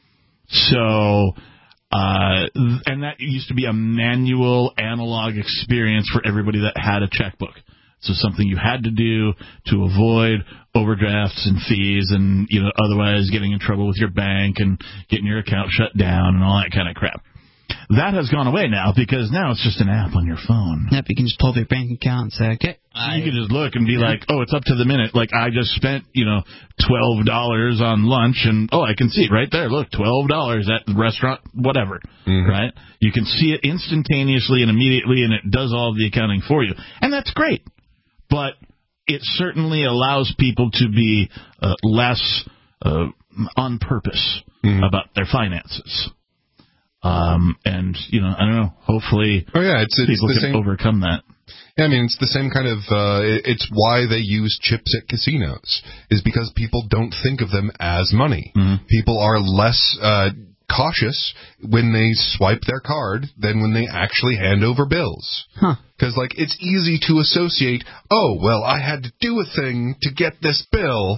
Speaker 3: So. Uh, and that used to be a manual, analog experience for everybody that had a checkbook. So something you had to do to avoid overdrafts and fees and, you know, otherwise getting in trouble with your bank and getting your account shut down and all that kind of crap. That has gone away now because now it's just an app on your phone.
Speaker 4: Yep, you can just pull up your bank account and say, okay. I,
Speaker 3: You can just look and be like, oh, it's up to the minute. Like, I just spent, you know, twelve dollars on lunch, and, oh, I can see it right there. Look, twelve dollars at the restaurant, whatever,
Speaker 5: Mhm.
Speaker 3: right? You can see it instantaneously and immediately, and it does all of the accounting for you. And that's great. But it certainly allows people to be uh, less uh, on purpose
Speaker 5: Mhm.
Speaker 3: about their finances. Um, and, you know, I don't know, hopefully
Speaker 5: Oh yeah, it's, it's
Speaker 3: people
Speaker 5: the
Speaker 3: can
Speaker 5: same.
Speaker 3: overcome that.
Speaker 5: Yeah, I mean, it's the same kind of. Uh, it- it's why they use chips at casinos, is because people don't think of them as money.
Speaker 3: Mhm.
Speaker 5: People are less uh, cautious when they swipe their card than when they actually hand over bills.
Speaker 4: Huh.
Speaker 5: Because, like, it's easy to associate, oh, well, I had to do a thing to get this bill,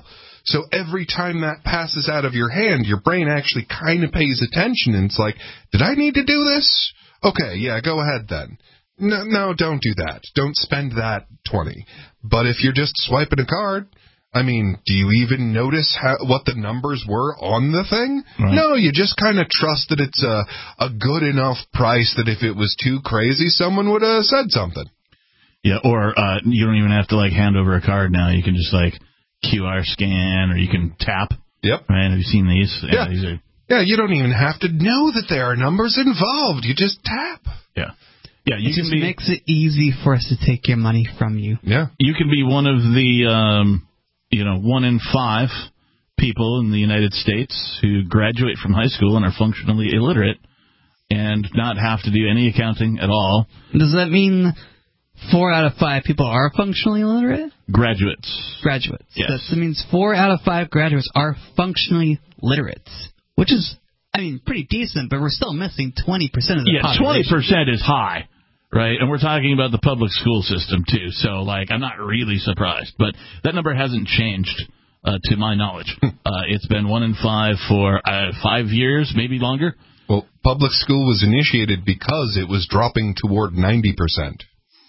Speaker 5: So every time that passes out of your hand, your brain actually kind of pays attention, and it's like, did I need to do this? Okay, yeah, go ahead then. No, no, don't do that. Don't spend that twenty. But if you're just swiping a card, I mean, do you even notice how, what the numbers were on the thing? Right. No, you just kind of trust that it's a, a good enough price that if it was too crazy, someone would have said something.
Speaker 3: Yeah, or uh, you don't even have to, like, hand over a card now. You can just, like, Q R scan, or you can tap.
Speaker 5: Yep.
Speaker 3: Right? Have you seen these?
Speaker 5: Yeah.
Speaker 3: Yeah, these are...
Speaker 5: yeah, you don't even have to know that there are numbers involved. You just tap.
Speaker 3: Yeah. Yeah, you
Speaker 4: it
Speaker 3: can
Speaker 4: just
Speaker 3: be...
Speaker 4: makes it easy for us to take your money from you.
Speaker 5: Yeah.
Speaker 3: You can be one of the, um, you know, one in five people in the United States who graduate from high school and are functionally illiterate and not have to do any accounting at all.
Speaker 4: Does that mean four out of five people are functionally illiterate?
Speaker 3: Graduates.
Speaker 4: Graduates.
Speaker 3: Yes.
Speaker 4: That means four out of five graduates are functionally literate, which is, I mean, pretty decent, but we're still missing twenty percent of the
Speaker 3: yeah,
Speaker 4: population.
Speaker 3: twenty percent is high, right? And we're talking about the public school system, too. So, like, I'm not really surprised. But that number hasn't changed, uh, to my knowledge. uh, it's been one in five for uh, five years, maybe longer.
Speaker 5: Well, public school was initiated because it was dropping toward ninety percent.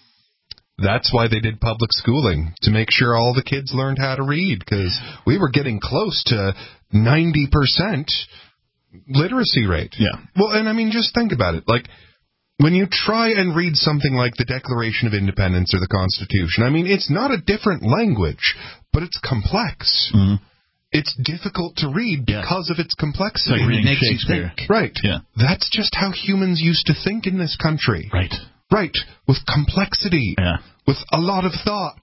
Speaker 5: That's why they did public schooling, to make sure all the kids learned how to read, because we were getting close to ninety percent literacy rate.
Speaker 3: Yeah.
Speaker 5: Well, and I mean, just think about it. Like, when you try and read something like the Declaration of Independence or the Constitution, I mean, it's not a different language, but it's complex.
Speaker 3: Mm-hmm.
Speaker 5: It's difficult to read because yeah. of its complexity.
Speaker 3: It's like reading
Speaker 4: it makes
Speaker 3: Shakespeare.
Speaker 4: You think.
Speaker 5: Right.
Speaker 3: Yeah.
Speaker 5: That's just how humans used to think in this country.
Speaker 3: Right.
Speaker 5: Right. With complexity.
Speaker 3: Yeah.
Speaker 5: With a lot of thought.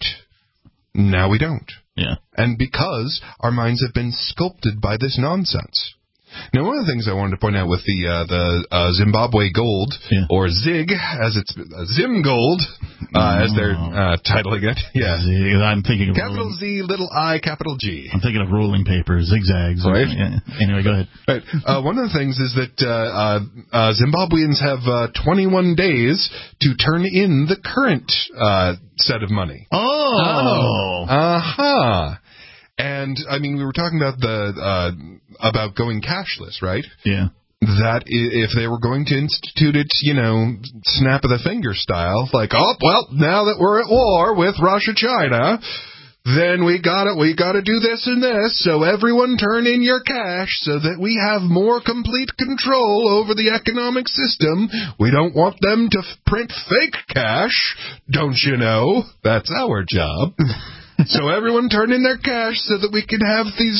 Speaker 5: Now we don't.
Speaker 3: Yeah.
Speaker 5: And because our minds have been sculpted by this nonsense. Now, one of the things I wanted to point out with the uh, the uh, Zimbabwe Gold, yeah. or ZIG, as it's uh, Zim Gold, uh, oh. as they're uh, titling it. Yeah,
Speaker 3: Zig, I'm thinking of
Speaker 5: capital
Speaker 3: rolling,
Speaker 5: Z, little I, capital G.
Speaker 3: I'm thinking of rolling paper, zigzags.
Speaker 5: Right.
Speaker 3: Yeah. Anyway, go ahead.
Speaker 5: Right. Uh, one of the things is that uh, uh, uh, Zimbabweans have uh, twenty-one days to turn in the current uh, set of money.
Speaker 3: Oh.
Speaker 5: oh. Uh huh. And I mean, we were talking about the uh, about going cashless, right?
Speaker 3: Yeah.
Speaker 5: That if they were going to institute it, you know, snap of the finger style, like, oh well, now that we're at war with Russia, China, then we got to we got to do this and this. So everyone turn in your cash so that we have more complete control over the economic system. We don't want them to f- print fake cash, don't you know? That's our job. So everyone turn in their cash so that we can have these,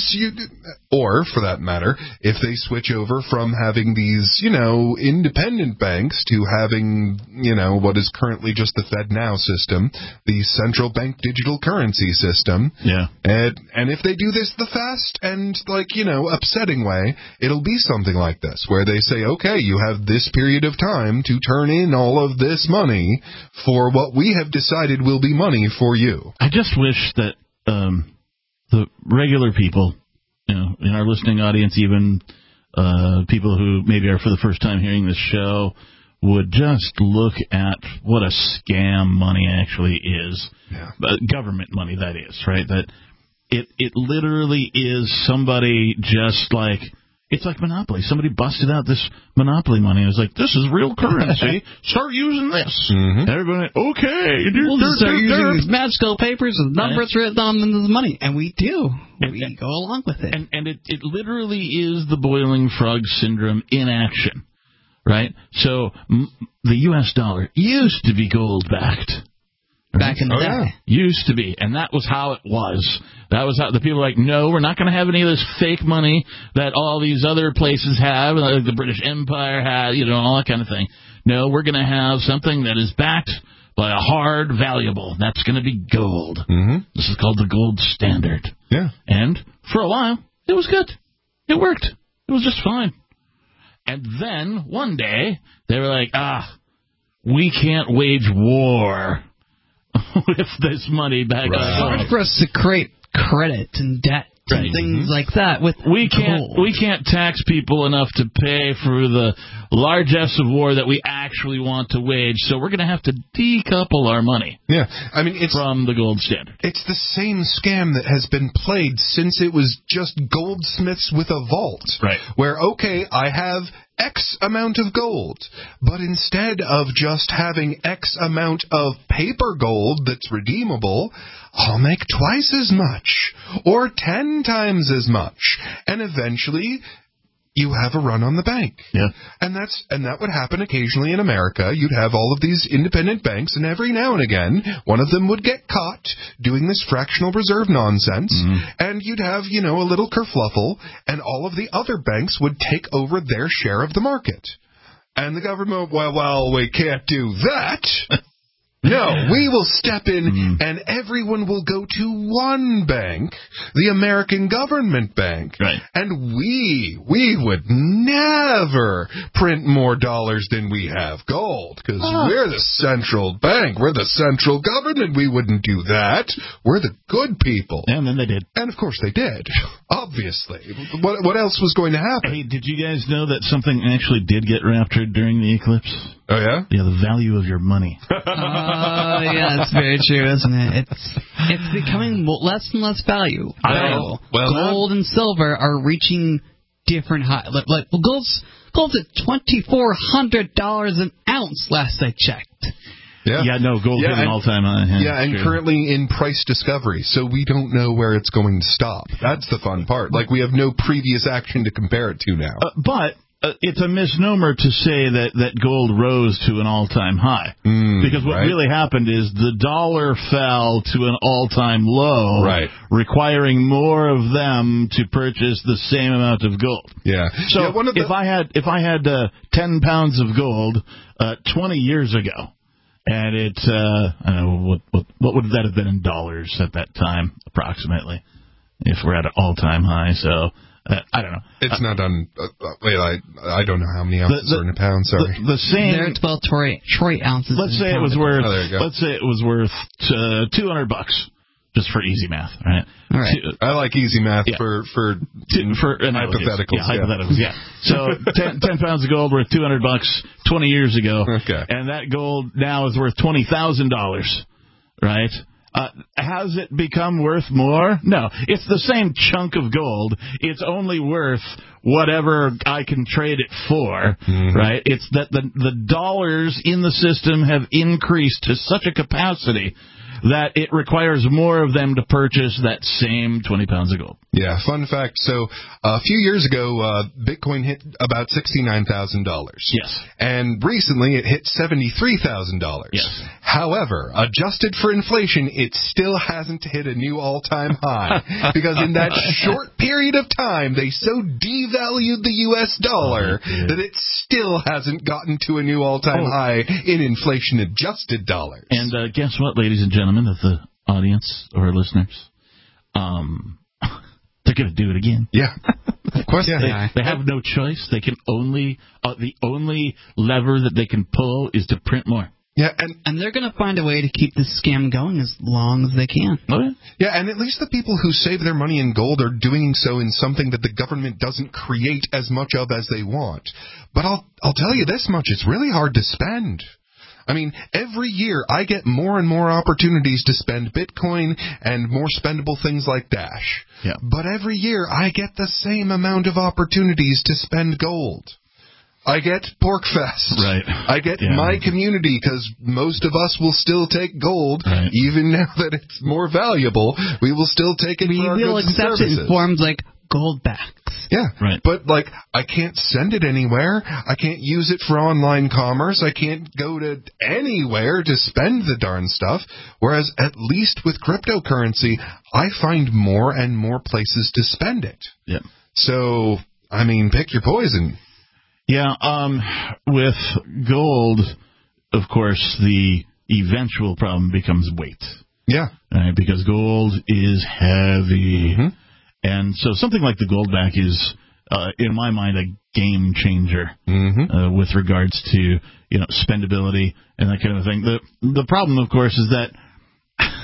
Speaker 5: or for that matter, if they switch over from having these, you know, independent banks to having, you know, what is currently just the FedNow system, the central bank digital currency system.
Speaker 3: Yeah.
Speaker 5: And, and if they do this the fast and, like, you know, upsetting way, it'll be something like this, where they say, okay, you have this period of time to turn in all of this money for what we have decided will be money for you.
Speaker 3: I just wish that um, the regular people, you know, in our listening audience, even uh, people who maybe are for the first time hearing this show, would just look at what a scam money actually is.
Speaker 5: Yeah.
Speaker 3: Uh, government money, that is, right? That it it literally is somebody just like... It's like Monopoly. Somebody busted out this Monopoly money and was like, this is real currency. Start using this.
Speaker 5: Mm-hmm.
Speaker 3: Everybody, okay.
Speaker 4: We'll just start using these magical papers with numbers yeah. written on them as money. And we do. We and, go along with it.
Speaker 3: And, and it, it literally is the boiling frog syndrome in action, right? So m- the U S dollar used to be gold-backed.
Speaker 4: Back in the
Speaker 5: oh,
Speaker 4: day.
Speaker 5: Yeah.
Speaker 3: Used to be. And that was how it was. That was how the people were like, no, we're not going to have any of this fake money that all these other places have, like the British Empire had, you know, all that kind of thing. No, we're going to have something that is backed by a hard valuable. That's going to be gold.
Speaker 5: Mm-hmm.
Speaker 3: This is called the gold standard.
Speaker 5: Yeah.
Speaker 3: And for a while, it was good. It worked. It was just fine. And then one day, they were like, ah, we can't wage war with this money back
Speaker 5: right.
Speaker 3: on.
Speaker 4: It's hard for us to create credit and debt right. and things mm-hmm. like that. With
Speaker 3: we can't
Speaker 4: gold.
Speaker 3: we can't tax people enough to pay for the largesse of war that we actually want to wage, so we're going to have to decouple our money.
Speaker 5: Yeah, I mean it's
Speaker 3: from the gold standard.
Speaker 5: It's the same scam that has been played since it was just goldsmiths with a vault.
Speaker 3: Right.
Speaker 5: Where okay, I have X amount of gold, but instead of just having X amount of paper gold that's redeemable, I'll make twice as much or ten times as much, and eventually you have a run on the bank.
Speaker 3: Yeah.
Speaker 5: And that's and that would happen occasionally in America. You'd have all of these independent banks, and every now and again, one of them would get caught doing this fractional reserve nonsense, mm-hmm. and you'd have, you know, a little kerfluffle, and all of the other banks would take over their share of the market. And the government, well, well, we can't do that. No, we will step in, mm. and everyone will go to one bank, the American government bank.
Speaker 3: Right.
Speaker 5: And we, we would never print more dollars than we have gold, because oh. we're the central bank. We're the central government. We wouldn't do that. We're the good people.
Speaker 3: And then they did.
Speaker 5: And, of course, they did. Obviously. What, what else was going to happen?
Speaker 3: Hey, did you guys know that something actually did get raptured during the eclipse?
Speaker 5: Oh, yeah?
Speaker 3: Yeah, the value of your money.
Speaker 4: Oh, uh, yeah, that's very true, isn't it? It's it's becoming less and less value.
Speaker 5: Well, well,
Speaker 4: gold and silver are reaching different highs. Like, like well, gold's gold's at twenty four hundred dollars an ounce last I checked.
Speaker 5: Yeah,
Speaker 3: yeah, no, gold
Speaker 5: yeah,
Speaker 3: hit an all-time high.
Speaker 5: Yeah, yeah and true. Currently in price discovery, so we don't know where it's going to stop. That's the fun part. Like, we have no previous action to compare it to now.
Speaker 3: Uh, but Uh, it's a misnomer to say that, that gold rose to an all-time high.
Speaker 5: Mm,
Speaker 3: because what
Speaker 5: right?
Speaker 3: really happened is the dollar fell to an all-time low,
Speaker 5: right.
Speaker 3: requiring more of them to purchase the same amount of gold.
Speaker 5: Yeah.
Speaker 3: So
Speaker 5: yeah, one of the...
Speaker 3: if I had if I had uh, ten pounds of gold uh, twenty years ago, and it uh, I don't know what, what what would that have been in dollars at that time approximately, if we're at an all-time high. So. Uh, I don't know.
Speaker 5: It's
Speaker 3: uh,
Speaker 5: not on. Uh, wait, I I don't know how many ounces the, the, are in a pound. Sorry.
Speaker 3: The, the same.
Speaker 4: They're twelve Troy, Troy ounces.
Speaker 3: Let's say it was worth.
Speaker 5: Oh, there you go.
Speaker 3: Let's say it was worth uh, two hundred bucks, just for easy math, right?
Speaker 4: All right.
Speaker 5: Two, I like easy math yeah. for for
Speaker 3: Two, for
Speaker 5: hypotheticals.
Speaker 3: Yeah, hypotheticals. Yeah. So ten, ten pounds of gold worth two hundred bucks twenty years ago.
Speaker 5: Okay.
Speaker 3: And that gold now is worth twenty thousand dollars, right? Uh, has it become worth more? No. It's the same chunk of gold. It's only worth whatever I can trade it for, mm-hmm. right? It's that the the dollars in the system have increased to such a capacity that it requires more of them to purchase that same twenty pounds of gold.
Speaker 5: Yeah, fun fact. So uh, a few years ago, uh, Bitcoin hit about sixty-nine thousand dollars.
Speaker 3: Yes.
Speaker 5: And recently it hit seventy-three thousand dollars.
Speaker 3: Yes.
Speaker 5: However, adjusted for inflation, it still hasn't hit a new all-time high. Because in that short period of time, they so devalued the U S dollar oh, that it still hasn't gotten to a new all-time oh. high in inflation-adjusted dollars.
Speaker 3: And uh, guess what, ladies and gentlemen of the audience or listeners? Um... They're going to do it again.
Speaker 5: Yeah, of course.
Speaker 3: Yeah, they, they have no choice. They can only uh, the only lever that they can pull is to print more.
Speaker 5: Yeah, and
Speaker 4: and they're going to find a way to keep this scam going as long as they can.
Speaker 3: Oh, yeah.
Speaker 5: Yeah, and at least the people who save their money in gold are doing so in something that the government doesn't create as much of as they want. But I'll I'll tell you this much: it's really hard to spend. I mean, every year I get more and more opportunities to spend Bitcoin and more spendable things like Dash.
Speaker 3: Yeah.
Speaker 5: But every year I get the same amount of opportunities to spend gold. I get PorkFest.
Speaker 3: Right.
Speaker 5: I get
Speaker 3: yeah.
Speaker 5: my community, because most of us will still take gold,
Speaker 3: right.
Speaker 5: even now that it's more valuable. We will still take it
Speaker 4: we
Speaker 5: for our
Speaker 4: will
Speaker 5: goods and
Speaker 4: accept
Speaker 5: services.
Speaker 4: it in forms like gold backs.
Speaker 5: Yeah,
Speaker 3: right.
Speaker 5: But, like, I can't send it anywhere. I can't use it for online commerce. I can't go to anywhere to spend the darn stuff. Whereas, at least with cryptocurrency, I find more and more places to spend it.
Speaker 3: Yeah.
Speaker 5: So, I mean, pick your poison.
Speaker 3: Yeah, um, with gold, of course, the eventual problem becomes weight.
Speaker 5: Yeah.
Speaker 3: Right, because gold is heavy.
Speaker 5: Mm-hmm.
Speaker 3: And so something like the Goldback is, uh, in my mind, a game changer
Speaker 5: mm-hmm.
Speaker 3: uh, with regards to, you know, spendability and that kind of thing. The the problem, of course, is that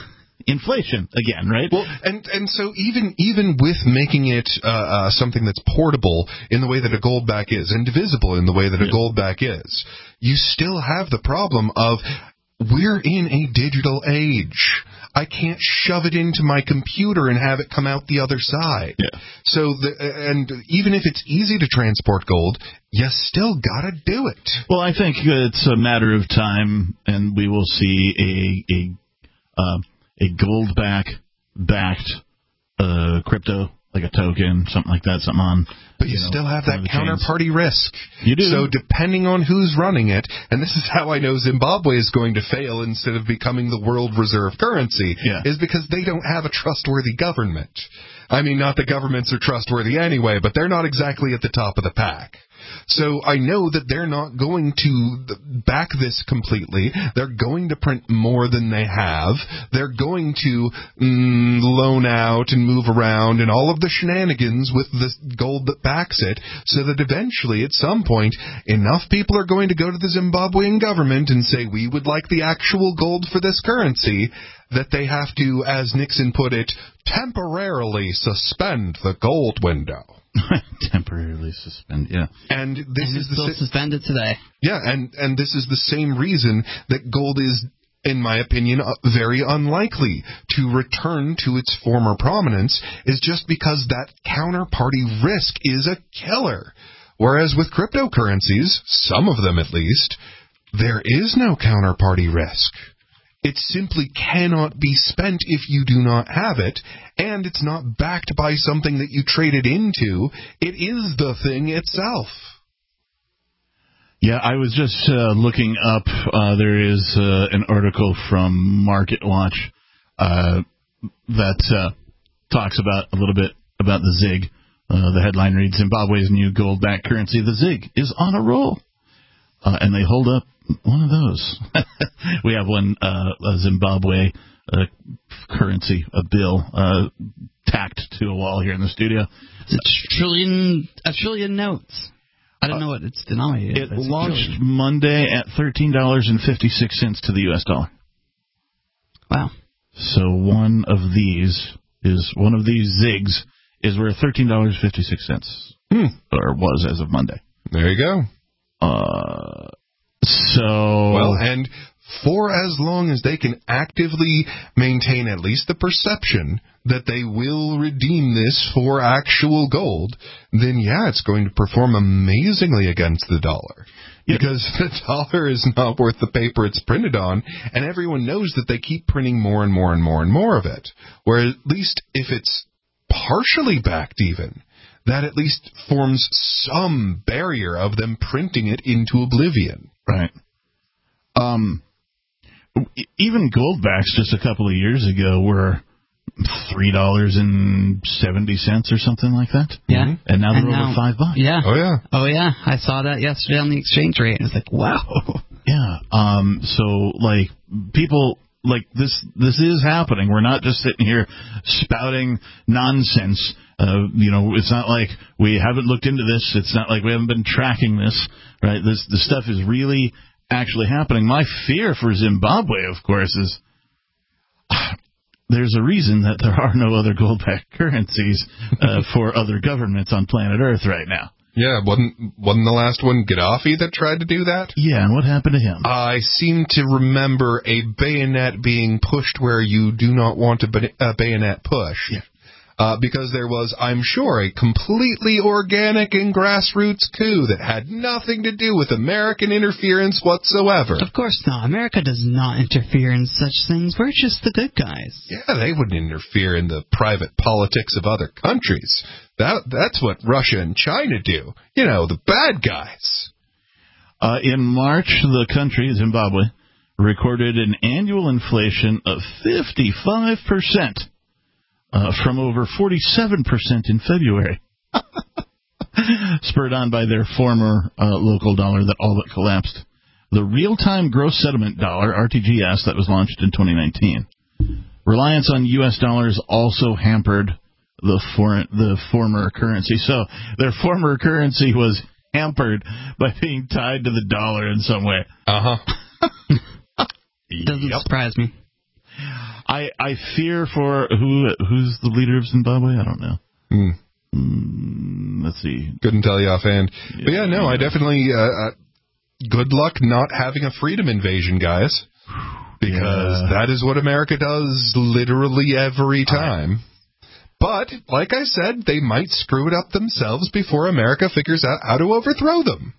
Speaker 3: inflation again, right?
Speaker 5: Well, and and so even even with making it uh, uh, something that's portable in the way that a gold back is, and divisible in the way that a
Speaker 3: yeah.
Speaker 5: gold back is, you still have the problem of we're in a digital age. I can't shove it into my computer and have it come out the other side.
Speaker 3: Yeah. So,
Speaker 5: the, and even if it's easy to transport gold, you still got to do it.
Speaker 3: Well, I think it's a matter of time, and we will see a a uh, a gold back backed uh, crypto, like a token, something like that, something on.
Speaker 5: But you, you know, still have that counterparty chains. risk.
Speaker 3: You do.
Speaker 5: So depending on who's running it, and this is how I know Zimbabwe is going to fail instead of becoming the world reserve currency,
Speaker 3: yeah.
Speaker 5: is because they don't have a trustworthy government. I mean, not that governments are trustworthy anyway, but they're not exactly at the top of the pack. So I know that they're not going to back this completely. They're going to print more than they have. They're going to mm, loan out and move around and all of the shenanigans with the gold that backs it, so that eventually, at some point, enough people are going to go to the Zimbabwean government and say, we would like the actual gold for this currency, that they have to, as Nixon put it, temporarily suspend the gold window.
Speaker 3: Temporarily suspend, yeah.
Speaker 5: And this
Speaker 4: and
Speaker 5: is
Speaker 4: it's still
Speaker 5: the sa-
Speaker 4: suspended today.
Speaker 5: Yeah, and, and this is the same reason that gold is, in my opinion, uh, very unlikely to return to its former prominence, is just because that counterparty risk is a killer. Whereas with cryptocurrencies, some of them at least, there is no counterparty risk. It simply cannot be spent if you do not have it, and it's not backed by something that you traded into. It is the thing itself.
Speaker 3: Yeah, I was just uh, looking up. Uh, there is uh, an article from MarketWatch uh, that uh, talks about a little bit about the ZiG. Uh, the headline reads, Zimbabwe's new gold-backed currency, the ZiG, is on a roll. Uh, and they hold up one of those. We have one, uh, a Zimbabwe uh, currency, a bill, uh, tacked to a wall here in the studio.
Speaker 4: It's a trillion, a trillion notes. I don't uh, know what it's denominated.
Speaker 3: It launched Monday at thirteen dollars and fifty-six cents to the U S dollar.
Speaker 4: Wow.
Speaker 3: So one of these is, one of these ZiGs is worth thirteen dollars and fifty-six cents.
Speaker 5: Hmm.
Speaker 3: Or was as of Monday.
Speaker 5: There you go.
Speaker 3: Uh, so...
Speaker 5: Well, and for as long as they can actively maintain at least the perception that they will redeem this for actual gold, then yeah, it's going to perform amazingly against the dollar. Yeah. Because the dollar is not worth the paper it's printed on, and everyone knows that they keep printing more and more and more and more of it. Where at least if it's partially backed even, that at least forms some barrier of them printing it into oblivion.
Speaker 3: Right. Um, even goldbacks just a couple of years ago were three dollars and seventy cents or something like that.
Speaker 4: Yeah.
Speaker 3: Mm-hmm. And now they're
Speaker 4: and
Speaker 3: over
Speaker 4: now,
Speaker 3: five bucks.
Speaker 4: Yeah.
Speaker 5: Oh, yeah.
Speaker 4: Oh, yeah. I saw that yesterday on the exchange rate. And it's like, wow.
Speaker 3: Yeah. Um. So, like, people... Like, this this is happening. We're not just sitting here spouting nonsense. Uh, you know, it's not like we haven't looked into this. It's not like we haven't been tracking this, right? This the stuff is really actually happening. My fear for Zimbabwe, of course, is uh, there's a reason that there are no other gold-backed currencies uh, for other governments on planet Earth right now.
Speaker 5: Yeah, wasn't wasn't the last one Gaddafi that tried to do that?
Speaker 3: Yeah, and what happened to him?
Speaker 5: I seem to remember a bayonet being pushed where you do not want a, ba- a bayonet pushed.
Speaker 3: Yeah.
Speaker 5: Uh, because there was, I'm sure, a completely organic and grassroots coup that had nothing to do with American interference whatsoever.
Speaker 4: Of course not. America does not interfere in such things. We're just the good guys.
Speaker 5: Yeah, they wouldn't interfere in the private politics of other countries. That That's what Russia and China do. You know, the bad guys.
Speaker 3: Uh, in March, the country, Zimbabwe, recorded an annual inflation of fifty-five percent. Uh, from over forty-seven percent in February, spurred on by their former uh, local dollar that all but collapsed. The real-time gross settlement dollar, R T G S, that was launched in twenty nineteen. Reliance on U S dollars also hampered the, for- the former currency. So their former currency was hampered by being tied to the dollar in some way.
Speaker 5: Uh-huh.
Speaker 4: Doesn't
Speaker 5: yep.
Speaker 4: surprise me.
Speaker 3: I, I fear for who who's the leader of Zimbabwe? I don't know.
Speaker 5: Hmm.
Speaker 3: Mm, let's see.
Speaker 5: Couldn't tell you offhand. Yeah, but yeah, no, I definitely. Uh, uh, good luck not having a freedom invasion, guys, because yeah. that is what America does literally every time. But like I said, they might screw it up themselves before America figures out how to overthrow them.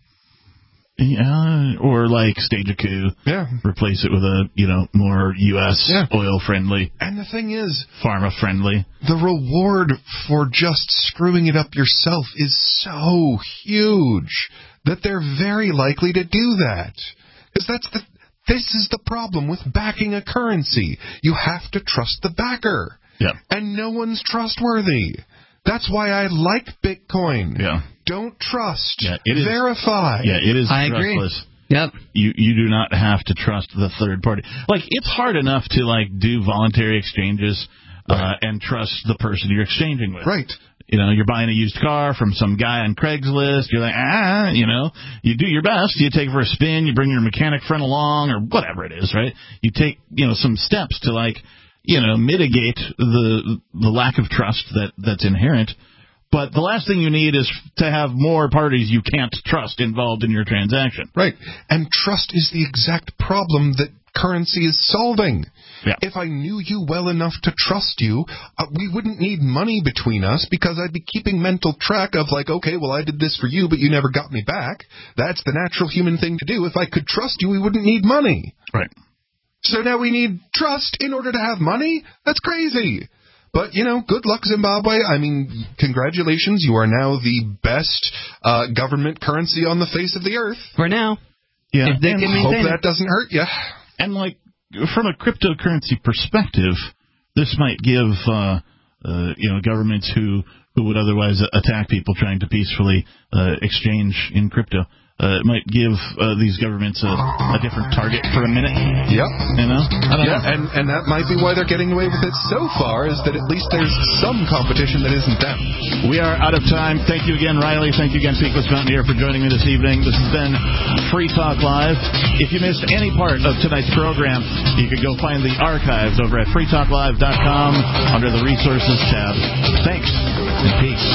Speaker 3: Yeah, or like stage a coup.
Speaker 5: Yeah.
Speaker 3: Replace it with a, you know, more U S yeah. oil friendly.
Speaker 5: And the thing is,
Speaker 3: pharma friendly.
Speaker 5: The reward for just screwing it up yourself is so huge that they're very likely to do that. Because that's the this is the problem with backing a currency. You have to trust the backer.
Speaker 3: Yeah.
Speaker 5: And no one's trustworthy. That's why I like Bitcoin.
Speaker 3: Yeah.
Speaker 5: Don't trust.
Speaker 3: Yeah, it is,
Speaker 5: verify.
Speaker 3: Yeah, it is
Speaker 4: I
Speaker 3: trustless.
Speaker 4: Agree. Yep.
Speaker 3: You you do not have to trust the third party. Like, it's hard enough to, like, do voluntary exchanges uh, right. and trust the person you're exchanging with.
Speaker 5: Right.
Speaker 3: You know, you're buying a used car from some guy on Craigslist. You're like, ah, you know, you do your best. You take it for a spin. You bring your mechanic friend along or whatever it is, right? You take, you know, some steps to, like, you know, mitigate the the lack of trust that, that's inherent. But the last thing you need is to have more parties you can't trust involved in your transaction.
Speaker 5: Right. And trust is the exact problem that currency is solving.
Speaker 3: Yeah.
Speaker 5: If I knew you well enough to trust you, uh, we wouldn't need money between us because I'd be keeping mental track of like, okay, well, I did this for you, but you never got me back. That's the natural human thing to do. If I could trust you, we wouldn't need money.
Speaker 3: Right.
Speaker 5: So now we need trust in order to have money? That's crazy. But, you know, good luck, Zimbabwe. I mean, congratulations. You are now the best uh, government currency on the face of the earth.
Speaker 4: For now.
Speaker 3: Yeah.
Speaker 4: If they
Speaker 5: and
Speaker 4: can
Speaker 5: hope
Speaker 4: maintain
Speaker 5: that
Speaker 4: it.
Speaker 5: doesn't hurt you.
Speaker 3: And, like, from a cryptocurrency perspective, this might give, uh, uh, you know, governments who, who would otherwise attack people trying to peacefully uh, exchange in crypto, uh, it might give uh, these governments a, a different target for a minute.
Speaker 5: Yep.
Speaker 3: You know? I don't
Speaker 5: yeah,
Speaker 3: know.
Speaker 5: And, and that might be why they're getting away with it so far, is that at least there's some competition that isn't them.
Speaker 3: We are out of time. Thank you again, Riley. Thank you again, Peakless Mountaineer, for joining me this evening. This has been Free Talk Live. If you missed any part of tonight's program, you can go find the archives over at free talk live dot com under the Resources tab. Thanks and peace.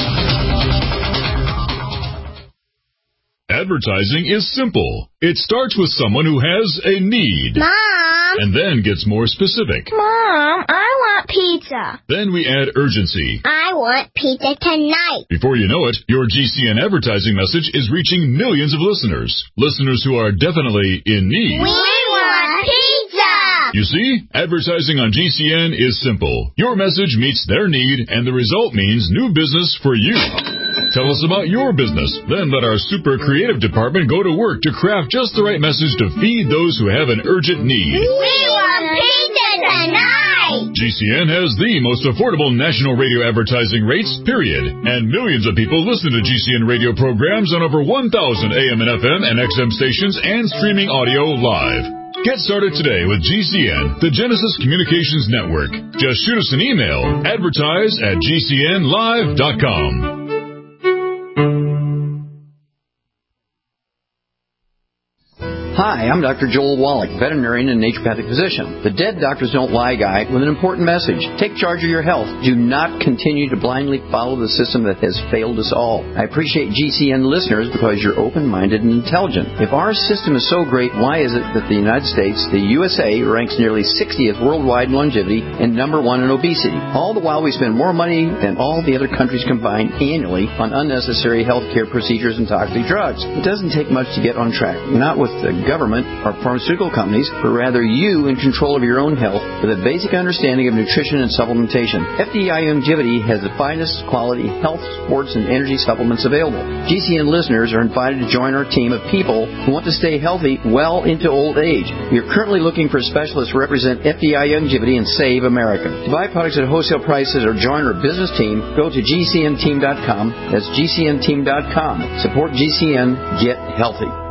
Speaker 12: Advertising is simple. It starts with someone who has a need.
Speaker 13: Mom!
Speaker 12: And then gets more specific.
Speaker 13: Mom, I want pizza.
Speaker 12: Then we add urgency.
Speaker 13: I want pizza tonight.
Speaker 12: Before you know it, your G C N advertising message is reaching millions of listeners. Listeners who are definitely in need.
Speaker 13: We want pizza!
Speaker 12: You see, advertising on G C N is simple. Your message meets their need, and the result means new business for you. Tell us about your business. Then let our super creative department go to work to craft just the right message to feed those who have an urgent need.
Speaker 13: We want pizza tonight!
Speaker 12: G C N has the most affordable national radio advertising rates, period. And millions of people listen to G C N radio programs on over one thousand A M and F M and X M stations and streaming audio live. Get started today with G C N, the Genesis Communications Network. Just shoot us an email, advertise at G C N live dot com.
Speaker 14: Hi, I'm Doctor Joel Wallach, veterinarian and naturopathic physician. The Dead Doctors Don't Lie guy with an important message. Take charge of your health. Do not continue to blindly follow the system that has failed us all. I appreciate G C N listeners because you're open-minded and intelligent. If our system is so great, why is it that the United States, the U S A, ranks nearly sixtieth worldwide in longevity and number one in obesity? All the while we spend more money than all the other countries combined annually on unnecessary health care procedures and toxic drugs. It doesn't take much to get on track. Not with the government or pharmaceutical companies, but rather you in control of your own health with a basic understanding of nutrition and supplementation. F D I Longevity has the finest quality health, sports, and energy supplements available. G C N listeners are invited to join our team of people who want to stay healthy well into old age. We are currently looking for specialists to represent F D I Longevity and Save America. To buy products at wholesale prices or join our business team, go to G C N team dot com. That's G C N team dot com. Support G C N. Get healthy.